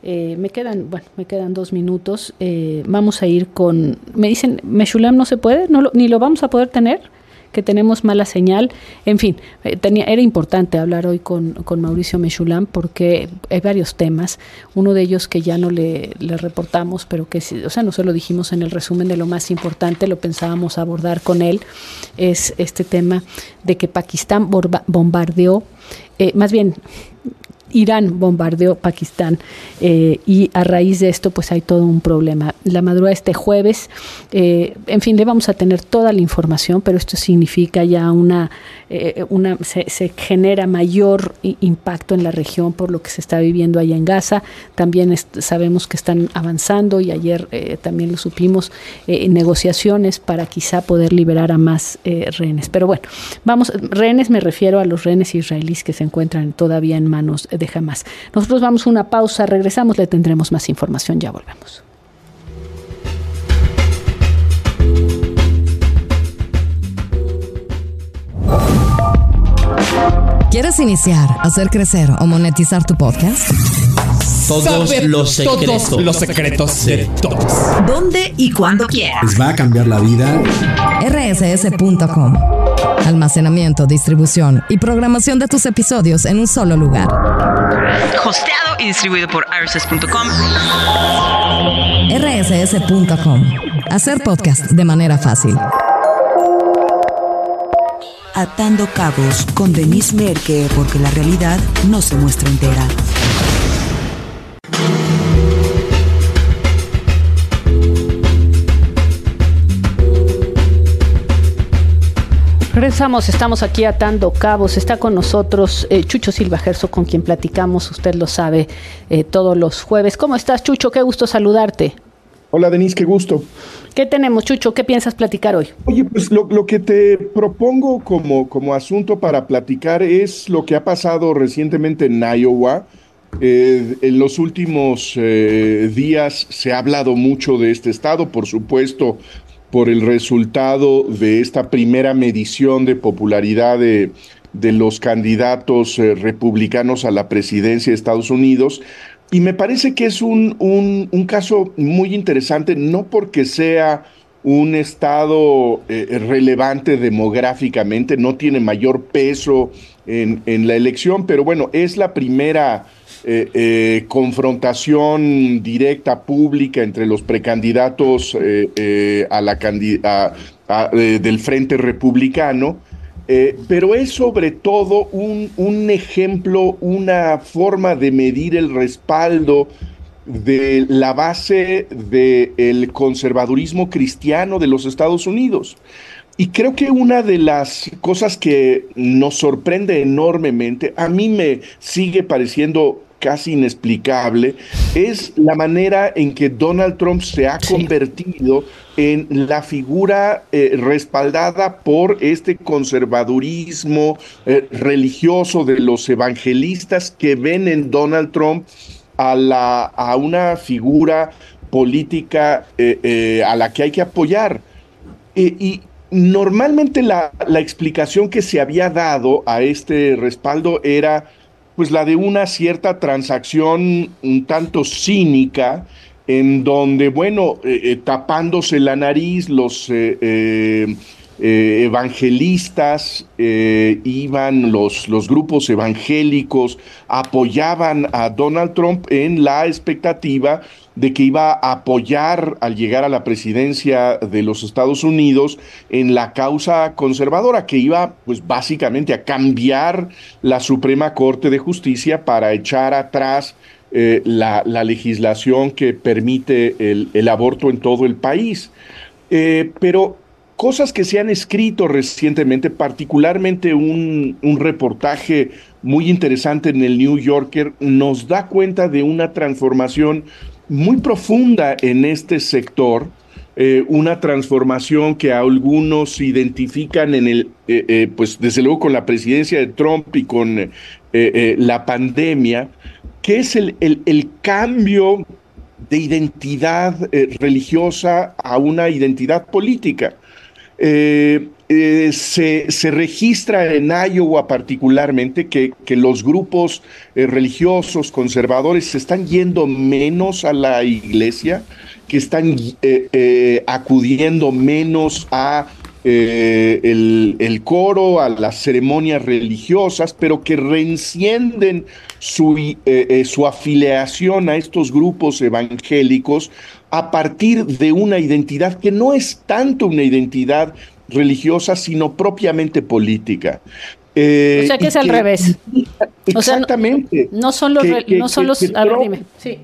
Me quedan 2 minutos. Vamos a ir con... Me dicen, Meshulam no se puede, ni lo vamos a poder tener, que tenemos mala señal. En fin, era importante hablar hoy con Mauricio Meshulam porque hay varios temas. Uno de ellos que ya no le reportamos, pero que, o sea, no se lo dijimos en el resumen de lo más importante, lo pensábamos abordar con él, es este tema de que Pakistán bombardeó, más bien Irán bombardeó Pakistán, y a raíz de esto pues hay todo un problema. La madrugada de este jueves, en fin, le vamos a tener toda la información, pero esto significa ya se genera mayor impacto en la región por lo que se está viviendo allá en Gaza. También sabemos que están avanzando, y ayer también lo supimos, negociaciones para quizá poder liberar a más rehenes. Pero bueno, rehenes, me refiero a los rehenes israelíes que se encuentran todavía en manos de Hamas. Nosotros vamos a una pausa, regresamos, le tendremos más información, ya volvemos. ¿Quieres iniciar, hacer crecer o monetizar tu podcast? Todos los secretos de todos. ¿Dónde y cuándo quieras? Les va a cambiar la vida. RSS.com. Almacenamiento, distribución y programación de tus episodios en un solo lugar. Hosteado y distribuido por RSS.com. RSS.com. Hacer podcast de manera fácil. Atando cabos con Denise Merker, porque la realidad no se muestra entera. Regresamos, estamos aquí atando cabos. Está con nosotros Chucho Silva Gerso, con quien platicamos, usted lo sabe, todos los jueves. ¿Cómo estás, Chucho? Qué gusto saludarte. Hola, Denise, qué gusto. ¿Qué tenemos, Chucho? ¿Qué piensas platicar hoy? Oye, pues lo que te propongo como asunto para platicar es lo que ha pasado recientemente en Iowa. En los últimos días se ha hablado mucho de este estado, por supuesto, por el resultado de esta primera medición de popularidad de los candidatos republicanos a la presidencia de Estados Unidos. Y me parece que es un caso muy interesante, no porque sea un estado relevante demográficamente, no tiene mayor peso en la elección, pero bueno, es la primera confrontación directa pública entre los precandidatos del Frente Republicano, pero es sobre todo un ejemplo, una forma de medir el respaldo de la base del conservadurismo cristiano de los Estados Unidos. Y creo que una de las cosas que nos sorprende enormemente, a mí me sigue pareciendo casi inexplicable, es la manera en que Donald Trump se ha convertido en la figura respaldada por este conservadurismo religioso de los evangelistas que ven en Donald Trump a una figura política a la que hay que apoyar. Y normalmente la explicación que se había dado a este respaldo era pues la de una cierta transacción un tanto cínica, en donde, bueno, tapándose la nariz, los evangelistas iban, los grupos evangélicos apoyaban a Donald Trump en la expectativa de que iba a apoyar al llegar a la presidencia de los Estados Unidos en la causa conservadora, que iba pues básicamente a cambiar la Suprema Corte de Justicia para echar atrás la legislación que permite el aborto en todo el país. Pero cosas que se han escrito recientemente, particularmente un reportaje muy interesante en el New Yorker, nos da cuenta de una transformación muy profunda en este sector, una transformación que algunos identifican pues desde luego con la presidencia de Trump y con la pandemia, que es el cambio de identidad religiosa a una identidad política. Se registra en Iowa particularmente que los grupos religiosos conservadores se están yendo menos a la iglesia, que están acudiendo menos a el coro, a las ceremonias religiosas, pero que reencienden su afiliación a estos grupos evangélicos a partir de una identidad que no es tanto una identidad religiosa, sino propiamente política. O sea que es al revés. Exactamente. O sea, no son los... a ver, dime. Sí.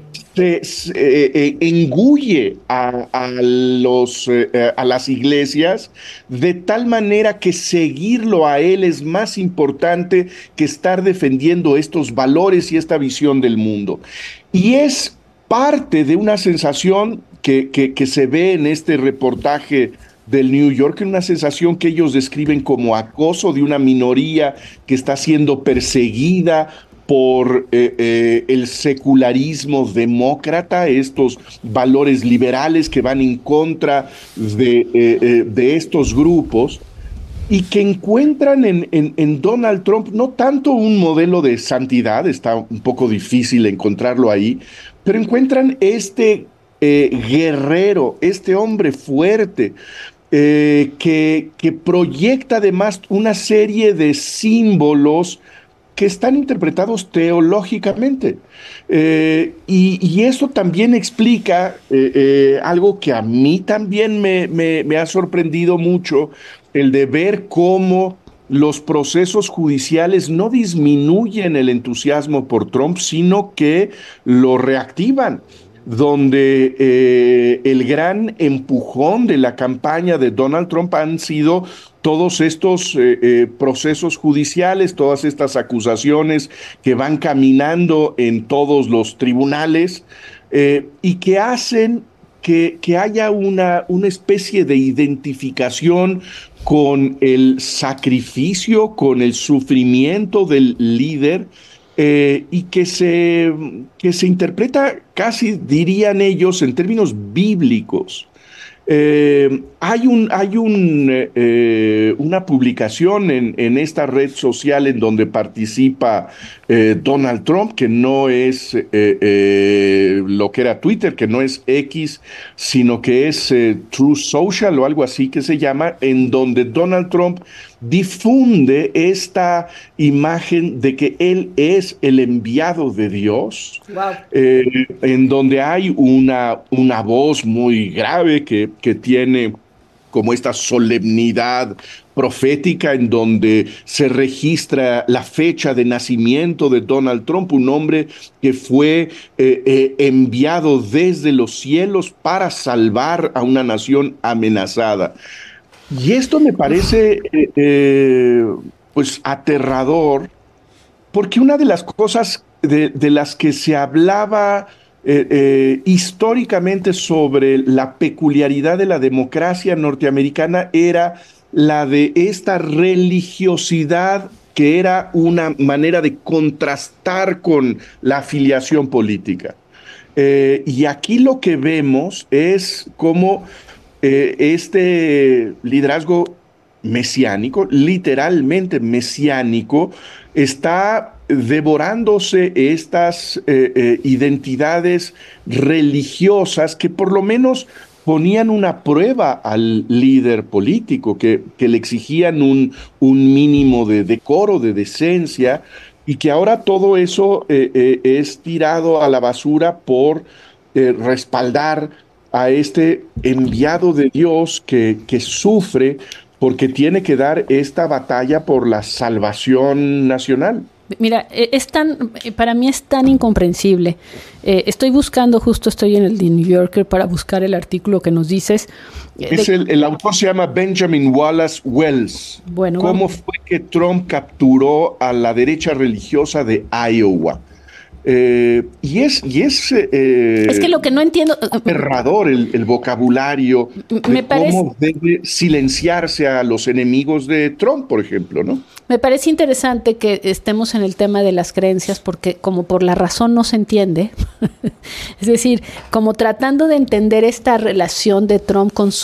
Engulle a las iglesias de tal manera que seguirlo a él es más importante que estar defendiendo estos valores y esta visión del mundo. Y es parte de una sensación que se ve en este reportaje del New Yorker, una sensación que ellos describen como acoso de una minoría que está siendo perseguida por el secularismo demócrata, estos valores liberales que van en contra de estos grupos, y que encuentran en Donald Trump no tanto un modelo de santidad, está un poco difícil encontrarlo ahí, pero encuentran este guerrero, este hombre fuerte, que proyecta además una serie de símbolos que están interpretados teológicamente. Y eso también explica algo que a mí también me ha sorprendido mucho, el de ver cómo los procesos judiciales no disminuyen el entusiasmo por Trump, sino que lo reactivan. donde el gran empujón de la campaña de Donald Trump han sido todos estos procesos judiciales, todas estas acusaciones que van caminando en todos los tribunales y que hacen que haya una especie de identificación con el sacrificio, con el sufrimiento del líder, y que se interpreta casi, dirían ellos, en términos bíblicos. Hay una publicación en esta red social en donde participa Donald Trump, que no es lo que era Twitter, que no es X, sino que es Truth Social o algo así que se llama, en donde Donald Trump difunde esta imagen de que él es el enviado de Dios, en donde hay una voz muy grave que tiene como esta solemnidad profética, en donde se registra la fecha de nacimiento de Donald Trump, un hombre que fue enviado desde los cielos para salvar a una nación amenazada. Y esto me parece pues aterrador, porque una de las cosas de las que se hablaba históricamente sobre la peculiaridad de la democracia norteamericana era la de esta religiosidad que era una manera de contrastar con la afiliación política. Y aquí lo que vemos es cómo este liderazgo mesiánico, literalmente mesiánico, está devorándose estas identidades religiosas que por lo menos ponían una prueba al líder político, que le exigían un mínimo de decoro, de decencia, y que ahora todo eso es tirado a la basura por respaldar a este enviado de Dios que sufre porque tiene que dar esta batalla por la salvación nacional. Mira, para mí es tan incomprensible. Estoy en el The New Yorker para buscar el artículo que nos dices. El autor se llama Benjamin Wallace Wells. Bueno, ¿Cómo fue que Trump capturó a la derecha religiosa de Iowa? Y es que lo que no entiendo, aterrador el vocabulario de cómo debe silenciarse a los enemigos de Trump, por ejemplo, ¿no? Me parece interesante que estemos en el tema de las creencias, porque como por la razón no se entiende, es decir, como tratando de entender esta relación de Trump con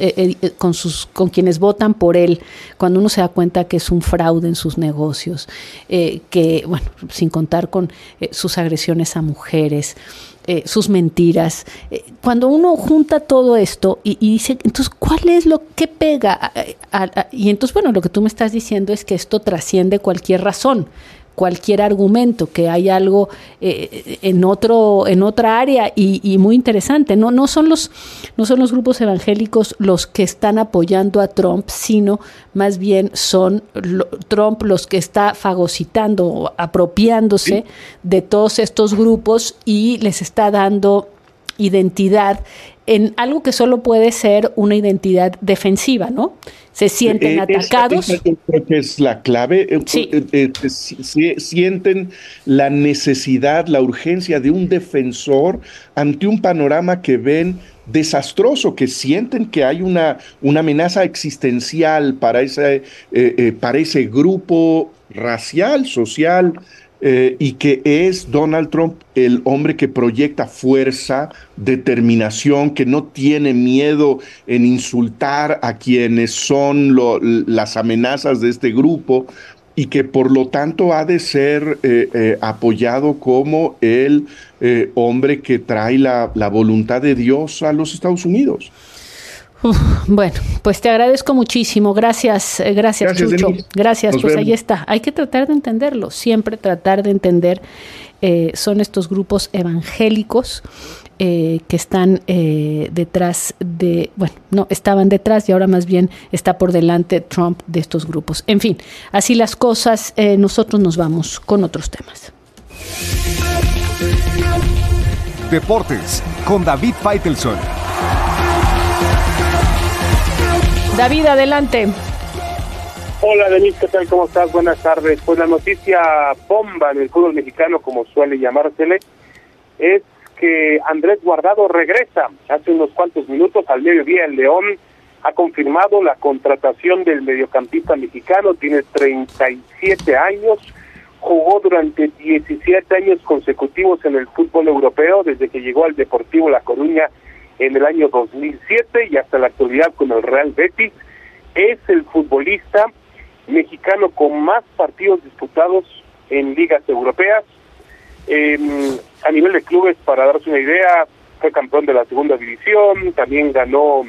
quienes votan por él, cuando uno se da cuenta que es un fraude en sus negocios, que bueno, sin contar con sus agresiones a mujeres, sus mentiras. Cuando uno junta todo esto y dice, entonces, ¿cuál es lo que pega? Y entonces, bueno, lo que tú me estás diciendo es que esto trasciende cualquier razón, cualquier argumento, que hay algo en otra área y muy interesante. No son los grupos evangélicos los que están apoyando a Trump, sino más bien son Trump los que está fagocitando o apropiándose de todos estos grupos y les está dando identidad en algo que solo puede ser una identidad defensiva, ¿no? Se sienten atacados. Creo que es la clave. Sí. Sienten la necesidad, la urgencia de un defensor ante un panorama que ven desastroso, que sienten que hay una amenaza existencial para ese grupo racial, social, y que es Donald Trump el hombre que proyecta fuerza, determinación, que no tiene miedo en insultar a quienes son las amenazas de este grupo, y que por lo tanto ha de ser apoyado como el hombre que trae la voluntad de Dios a los Estados Unidos. Bueno, pues te agradezco muchísimo. Gracias Chucho. Denise. Gracias, Nos pues vemos. ahí está. Hay que tratar de entenderlo, siempre tratar de entender. Son estos grupos evangélicos que están detrás de, bueno, no, estaban detrás y ahora más bien está por delante Trump de estos grupos. En fin, así las cosas. Nosotros nos vamos con otros temas. Deportes con David Faitelson. David, adelante. Hola, Denise, ¿qué tal? ¿Cómo estás? Buenas tardes. Pues la noticia bomba en el fútbol mexicano, como suele llamársele, es que Andrés Guardado regresa. Hace unos cuantos minutos, al mediodía, el León ha confirmado la contratación del mediocampista mexicano. Tiene 37 años, jugó durante 17 años consecutivos en el fútbol europeo, desde que llegó al Deportivo La Coruña en el año 2007 y hasta la actualidad con el Real Betis. Es el futbolista mexicano con más partidos disputados en ligas europeas. A nivel de clubes, para darse una idea, fue campeón de la segunda división, también ganó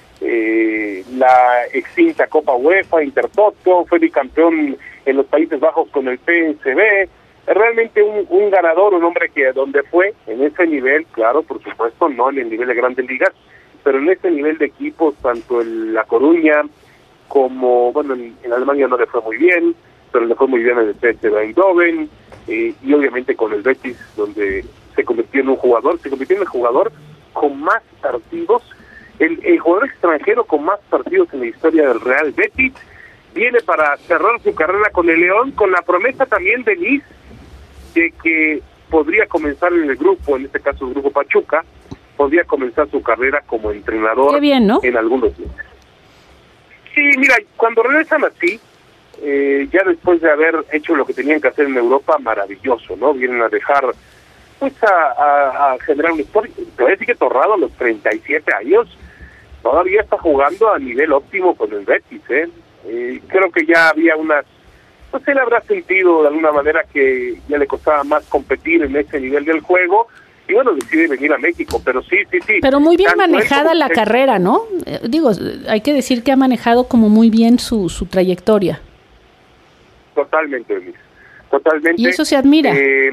la extinta Copa UEFA, Intertoto, fue bicampeón en los Países Bajos con el PSV. Realmente un ganador, un hombre que donde fue, en ese nivel, claro, por supuesto, no en el nivel de grandes ligas, pero en ese nivel de equipos, tanto en La Coruña como, bueno, en Alemania no le fue muy bien, pero le fue muy bien en el PSV Eindhoven, y obviamente con el Betis, donde se convirtió en el jugador con más partidos, el jugador extranjero con más partidos en la historia del Real Betis. Viene para cerrar su carrera con el León, con la promesa también de Nice, de que podría comenzar en el grupo, en este caso el grupo Pachuca, podría comenzar su carrera como entrenador. Qué bien, ¿no? En algunos meses. Sí, mira, cuando regresan así, ya después de haber hecho lo que tenían que hacer en Europa, maravilloso, ¿no? Vienen a dejar, pues a generar una historia. Todavía sigue Torrado a los 37 años, todavía está jugando a nivel óptimo con el Betis, creo que ya había pues él habrá sentido de alguna manera que ya le costaba más competir en ese nivel del juego, y bueno, decide venir a México, pero sí. Pero muy bien manejada la carrera, ¿no? Digo, hay que decir que ha manejado como muy bien su trayectoria. Totalmente, Denise, totalmente. Y eso se admira.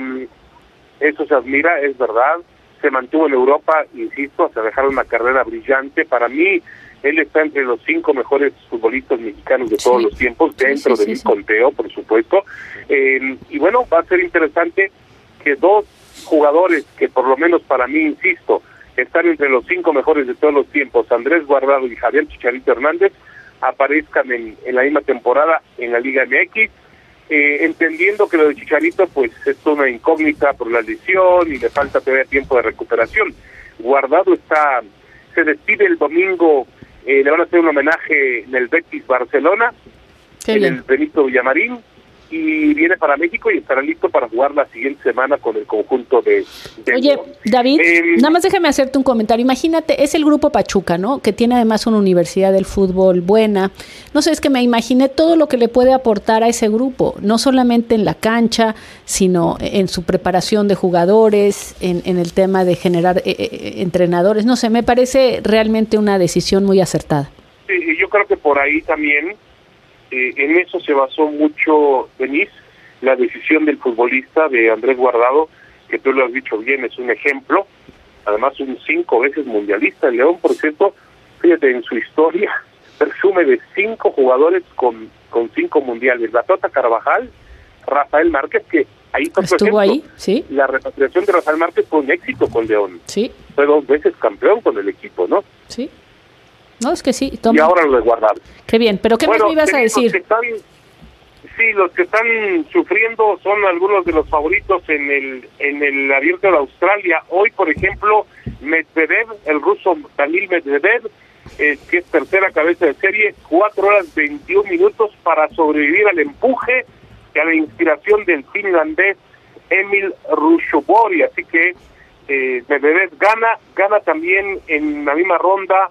Eso se admira, es verdad. Se mantuvo en Europa, insisto, hasta dejar una carrera brillante. Para mí, él está entre los 5 mejores futbolistas mexicanos de todos los tiempos, dentro de mi conteo, por supuesto. Y bueno, va a ser interesante que 2 jugadores que por lo menos para mí, insisto, están entre los 5 mejores de todos los tiempos, Andrés Guardado y Javier Chicharito Hernández, aparezcan en la misma temporada en la Liga MX, entendiendo que lo de Chicharito pues es una incógnita por la lesión y le falta todavía tiempo de recuperación. Guardado se despide el domingo, le van a hacer un homenaje en el Betis Barcelona, el Benito Villamarín, y viene para México y estará listo para jugar la siguiente semana con el conjunto de Oye, David, nada más déjame hacerte un comentario. Imagínate, es el grupo Pachuca, ¿no? Que tiene además una universidad del fútbol buena. No sé, es que me imaginé todo lo que le puede aportar a ese grupo, no solamente en la cancha, sino en su preparación de jugadores, en el tema de generar entrenadores. No sé, me parece realmente una decisión muy acertada. Sí, y yo creo que por ahí también en eso se basó mucho, Denise, la decisión del futbolista de Andrés Guardado, que tú lo has dicho bien, es un ejemplo, además un 5 veces mundialista. El León, por cierto, fíjate, en su historia, presume de 5 jugadores con 5 mundiales. La Tota Carvajal, Rafael Márquez, que ahí estuvo ahí, sí. La repatriación de Rafael Márquez fue un éxito con León. Sí. Fue 2 veces campeón con el equipo, ¿no? Sí. No, es que sí. Y ahora lo de Guardado. Qué bien, pero ¿qué me ibas a decir? Los que están sufriendo son algunos de los favoritos en el Abierto de Australia. Hoy, por ejemplo, Medvedev, el ruso Daniil Medvedev, que es tercera cabeza de serie, 4 horas 21 minutos para sobrevivir al empuje y a la inspiración del finlandés Emil Ruusuvuori. Así que Medvedev gana también en la misma ronda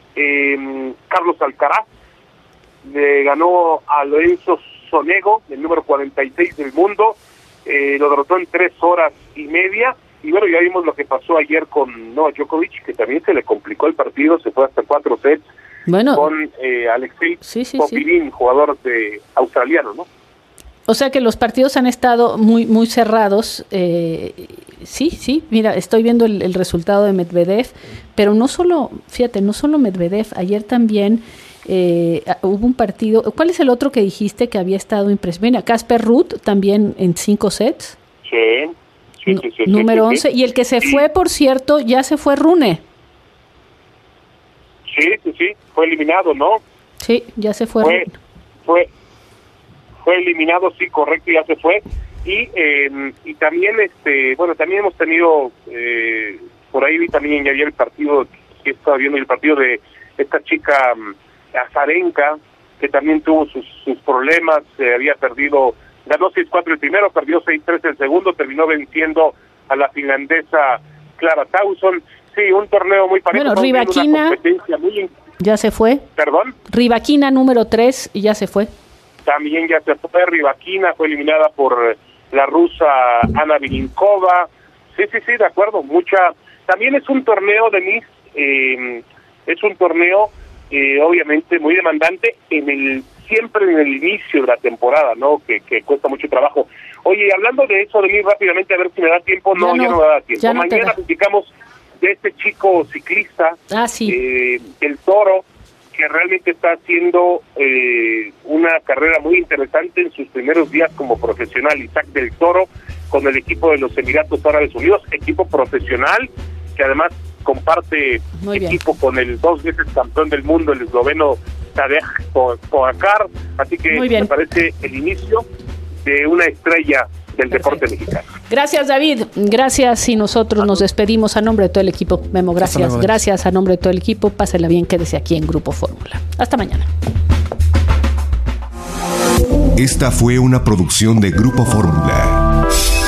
Carlos Alcaraz, le ganó a Lorenzo Sonego, el número 46 del mundo, lo derrotó en 3 horas y media, y bueno, ya vimos lo que pasó ayer con Novak Djokovic, que también se le complicó el partido, se fue hasta 4 sets con Alexei Popilin, jugador australiano, ¿no? O sea que los partidos han estado muy muy cerrados. Sí, mira, estoy viendo el resultado de Medvedev, pero no solo Medvedev, ayer también hubo un partido. ¿Cuál es el otro que dijiste que había estado impresionante? Casper Ruud también en 5 sets. número 11. Y el que se fue, por cierto, ya se fue Rune. Sí, fue eliminado, ¿no? Sí, ya se fue. Fue eliminado, sí, correcto, ya se fue. Y también, también hemos tenido, por ahí vi también ya el partido, que estaba viendo el partido de esta chica Azarenka, que también tuvo sus problemas, había perdido, ganó 6-4 el primero, perdió 6-3 el segundo, terminó venciendo a la finlandesa Clara Tauson. Sí, un torneo muy parejo. Bueno, Rybakina ya se fue. ¿Perdón? Rybakina número 3 y ya se fue. También ya se fue. Rybakina fue eliminada por la rusa Ana Vilinkova. Sí, de acuerdo. También es un torneo, Denise, es un torneo obviamente muy demandante siempre en el inicio de la temporada, ¿no? Que cuesta mucho trabajo. Oye, hablando de eso, Denise, rápidamente, a ver si me da tiempo. No, ya no me da tiempo. Mañana platicamos de este chico ciclista, el Toro, que realmente está haciendo una carrera muy interesante en sus primeros días como profesional. Isaac del Toro, con el equipo de los Emiratos Árabes Unidos, equipo profesional, que además comparte equipo con el 2 veces campeón del mundo, el esloveno Tadej Pogačar. Así que me parece el inicio de una estrella del deporte mexicano. Gracias, David. Gracias, y nosotros nos despedimos a nombre de todo el equipo. Memo, gracias. Gracias a nombre de todo el equipo. Pásela bien, quédese aquí en Grupo Fórmula. Hasta mañana. Esta fue una producción de Grupo Fórmula.